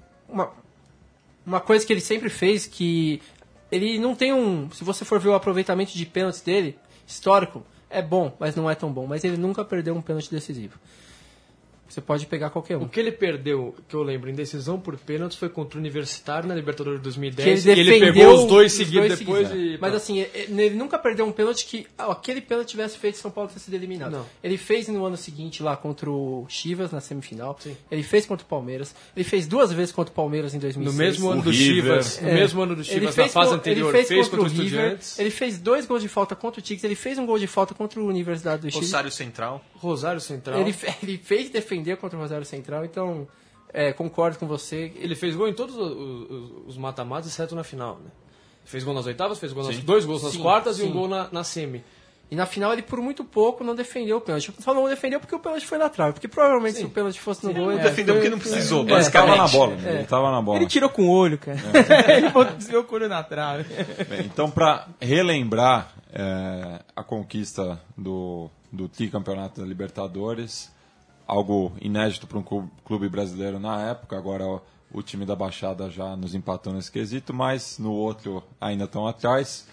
uma coisa que ele sempre fez, que ele não tem se você for ver o aproveitamento de pênaltis dele, histórico, é bom, mas não é tão bom. Mas ele nunca perdeu um pênalti decisivo. Você pode pegar qualquer um. O que ele perdeu, que eu lembro, em decisão por pênaltis, foi contra o Universitário na Libertadores de 2010. Que ele pegou os dois seguidos depois. Mas assim, ele nunca perdeu um pênalti que aquele pênalti tivesse feito São Paulo ter sido eliminado. Não. Ele fez no ano seguinte lá contra o Chivas na semifinal. Sim. Ele fez contra o Palmeiras. Ele fez 2 vezes contra o Palmeiras em 2006. No mesmo ano do Chivas. No mesmo ano do Chivas, na fase anterior. Ele fez contra o Estudiantes. Ele fez 2 gols de falta contra o Tigres. Ele fez um gol de falta contra o Universidade do Chile. Rosário Central. Ele fez defender contra o Rosário Central. Então, concordo com você. Ele fez gol em todos os mata-matas, exceto na final, né? Fez gol nas oitavas, fez gol 2 gols nas quartas e um gol na semi. E na final ele, por muito pouco, não defendeu o pênalti. Só não defendeu porque o pênalti foi na trave. Porque provavelmente se o pênalti fosse no gol... Ele defendeu porque não precisou, basicamente. Ele tava na bola. Ele tirou com o olho, cara. Ele desviou com o olho na trave. Bem, então, para relembrar a conquista do tricampeonato da Libertadores... Algo inédito para um clube brasileiro na época. Agora o time da Baixada já nos empatou nesse quesito, mas no outro ainda estão atrás.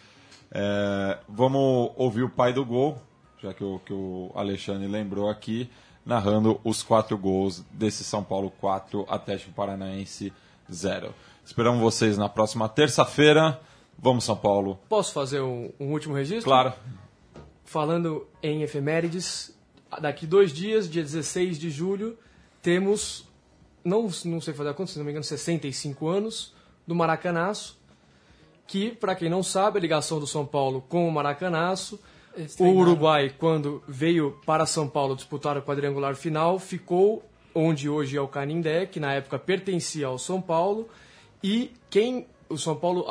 Vamos ouvir o pai do gol, já que o Alexandre lembrou aqui, narrando os 4 gols desse São Paulo 4, Atlético Paranaense 0. Esperamos vocês na próxima terça-feira. Vamos, São Paulo. Posso fazer um último registro? Claro. Falando em efemérides... Daqui 2 dias, dia 16 de julho, temos, não sei fazer a conta, se não me engano, 65 anos, do Maracanaço, que, para quem não sabe, a ligação do São Paulo com o Maracanaço, o Uruguai, quando veio para São Paulo disputar o quadrangular final, ficou onde hoje é o Canindé, que na época pertencia ao São Paulo, e o São Paulo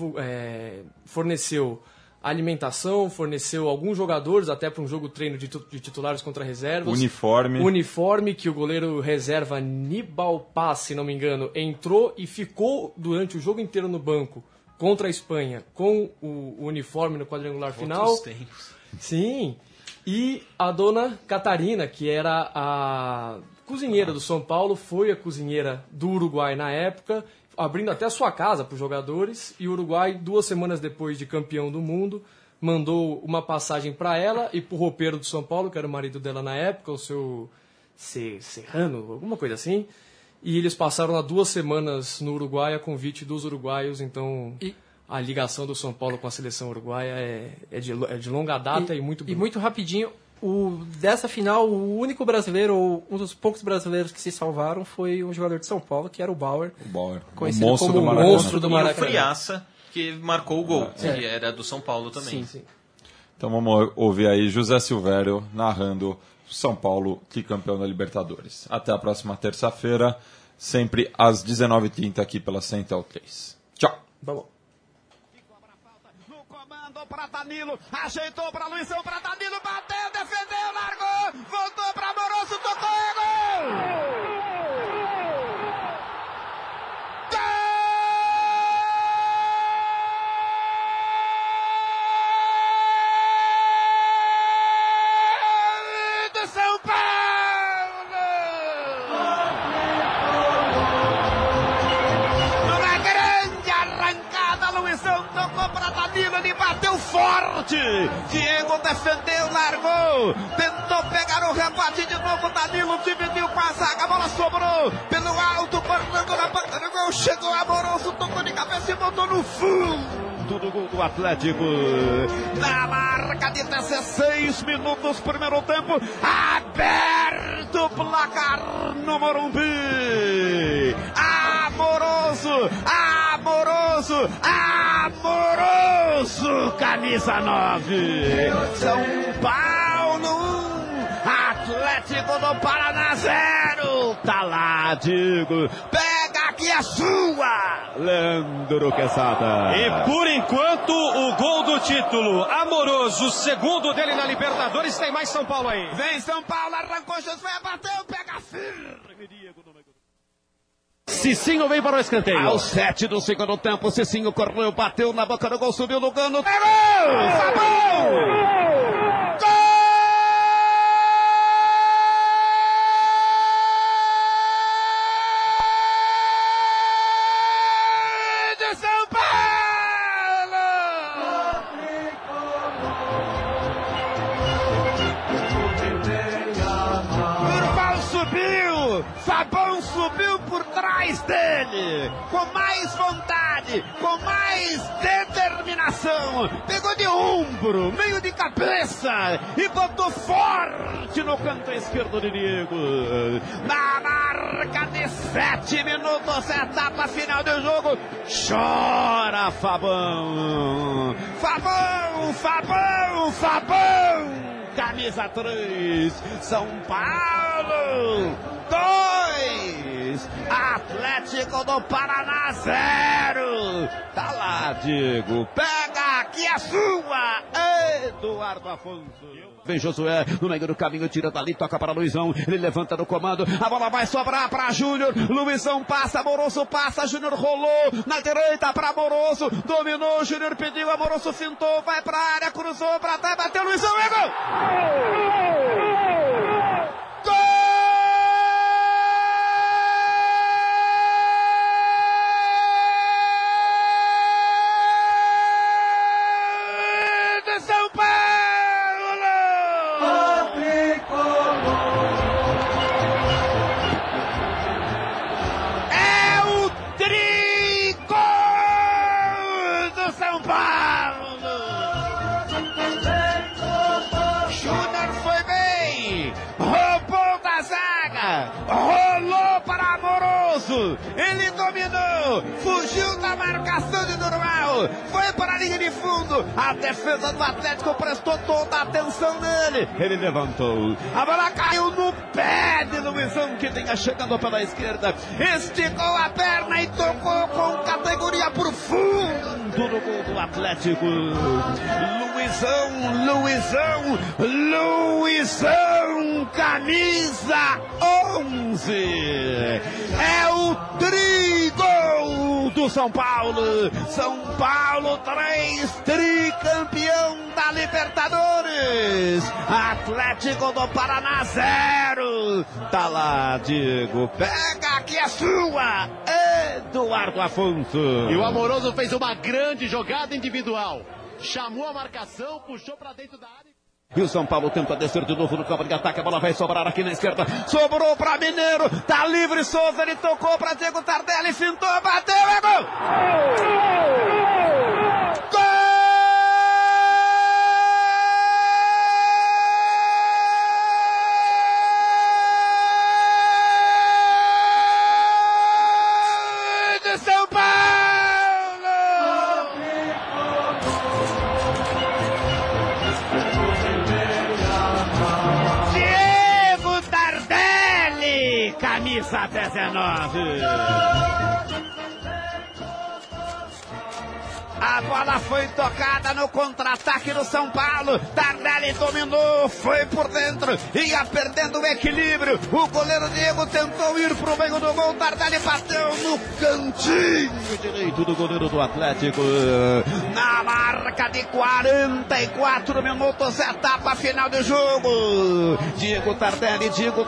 forneceu alimentação, forneceu alguns jogadores até para um jogo treino de titulares contra reservas. Uniforme que o goleiro reserva Nibal Paz, se não me engano, entrou e ficou durante o jogo inteiro no banco contra a Espanha com o uniforme no quadrangular final. Sim. E a dona Catarina, que era a cozinheira do São Paulo, foi a cozinheira do Uruguai na época, abrindo até a sua casa para os jogadores, e o Uruguai, 2 semanas depois de campeão do mundo, mandou uma passagem para ela e para o roupeiro do São Paulo, que era o marido dela na época, o seu Serrano, alguma coisa assim, e eles passaram lá 2 semanas no Uruguai a convite dos uruguaios, então a ligação do São Paulo com a seleção uruguaia é de longa data e muito bonita. E muito rapidinho, dessa final, o único brasileiro, ou um dos poucos brasileiros que se salvaram foi um jogador de São Paulo, que era o Bauer. Conhecido como o monstro do Maracanã. E o Friaça, que marcou o gol, que era do São Paulo também. Sim. Então vamos ouvir aí José Silvério narrando São Paulo, tricampeão da Libertadores. Até a próxima terça-feira, sempre às 19h30 aqui pela Central 3. Tchau! Vamos. comando para Danilo, ajeitou para Luizão, para Danilo, bateu, defendeu, largou, voltou para Amoroso, tocou, é gol! Ele bateu forte, Diego defendeu, largou, tentou pegar o rebate de novo, Danilo dividiu com a zaga, a bola sobrou, pelo alto, cortando na banca do gol, chegou Amoroso, tocou de cabeça e botou no fundo do gol do Atlético, na marca de 16 minutos, primeiro tempo, aberto o placar no Morumbi, Amoroso, camisa 9, São Paulo 1, Atlético do Paraná 0, tá lá, Diego, pega aqui a sua, Leandro Quesada. E por enquanto o gol do título, Amoroso, segundo dele na Libertadores, tem mais São Paulo aí. Vem São Paulo, arrancou, Josué, bateu, pega firme, Diego no meio. Cicinho vem para o escanteio. Aos 7 do segundo tempo, Cicinho correu, bateu na boca do gol, subiu no cano. É gol! Fabão! Gol! De São Paulo! Durval subiu! Fabão subiu por trás dele, com mais vontade, com mais determinação, pegou de ombro, meio de cabeça e botou forte no canto esquerdo de Diego. Na marca de 7 minutos, etapa final do jogo, chora Fabão, camisa 3, São Paulo 2, Atlético do Paraná 0. Tá lá, Diego, pega aqui a sua, Eduardo Afonso. Vem Josué, no meio do caminho, tira dali, toca para Luizão, ele levanta no comando, a bola vai sobrar para Júnior, Luizão passa, Amoroso passa, Júnior rolou, na direita para Amoroso, dominou, Júnior pediu, Amoroso fintou, vai para a área, cruzou para trás, bateu Luizão, é gol! Rolou para Amoroso, ele dominou, fugiu da marcação de Durval, foi para a linha de fundo, a defesa do Atlético prestou toda a atenção nele, ele levantou, a bola caiu no pé de Luizão, que vinha chegando pela esquerda, esticou a perna e tocou com categoria por fundo no gol do Atlético. Luizão, camisa 11, é o trigol do São Paulo, 3, tricampeão da Libertadores, Atlético do Paraná 0, tá lá, Diego, pega aqui a sua, Eduardo Afonso. E o Amoroso fez uma grande jogada individual, chamou a marcação, puxou pra dentro da área. E o São Paulo tenta descer de novo no campo de ataque, a bola vai sobrar aqui na esquerda, sobrou para Mineiro, tá livre Souza, ele tocou para Diego Tardelli, fintou, bateu, é gol! Gol! De São Paulo! Camisa 19. A bola foi tocada no contra-ataque do São Paulo. Tardelli dominou, foi por dentro, ia perdendo o equilíbrio. O goleiro Diego tentou ir pro meio do gol. Tardelli bateu no cantinho direito do goleiro do Atlético. Na marca de 44 minutos, etapa final do jogo. Diego Tardelli,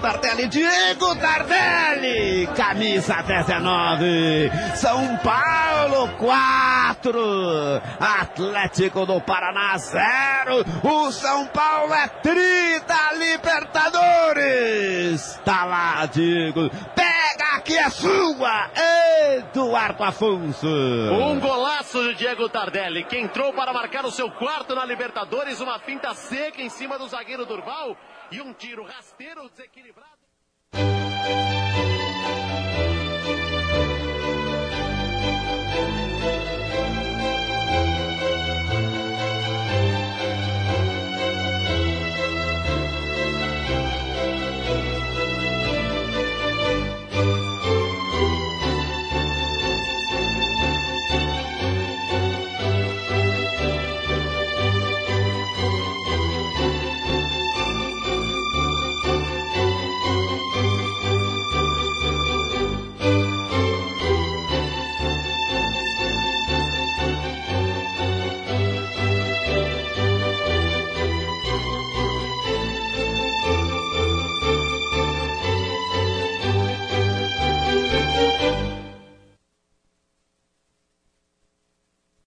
camisa 19. São Paulo 4, Atlético do Paraná 0. O São Paulo é tri da Libertadores. Tá lá, Diego. Pega que é sua, Eduardo Afonso. Um golaço de Diego Tardelli, que entrou para marcar o seu quarto na Libertadores. Uma finta seca em cima do zagueiro Durval e um tiro rasteiro desequilibrado.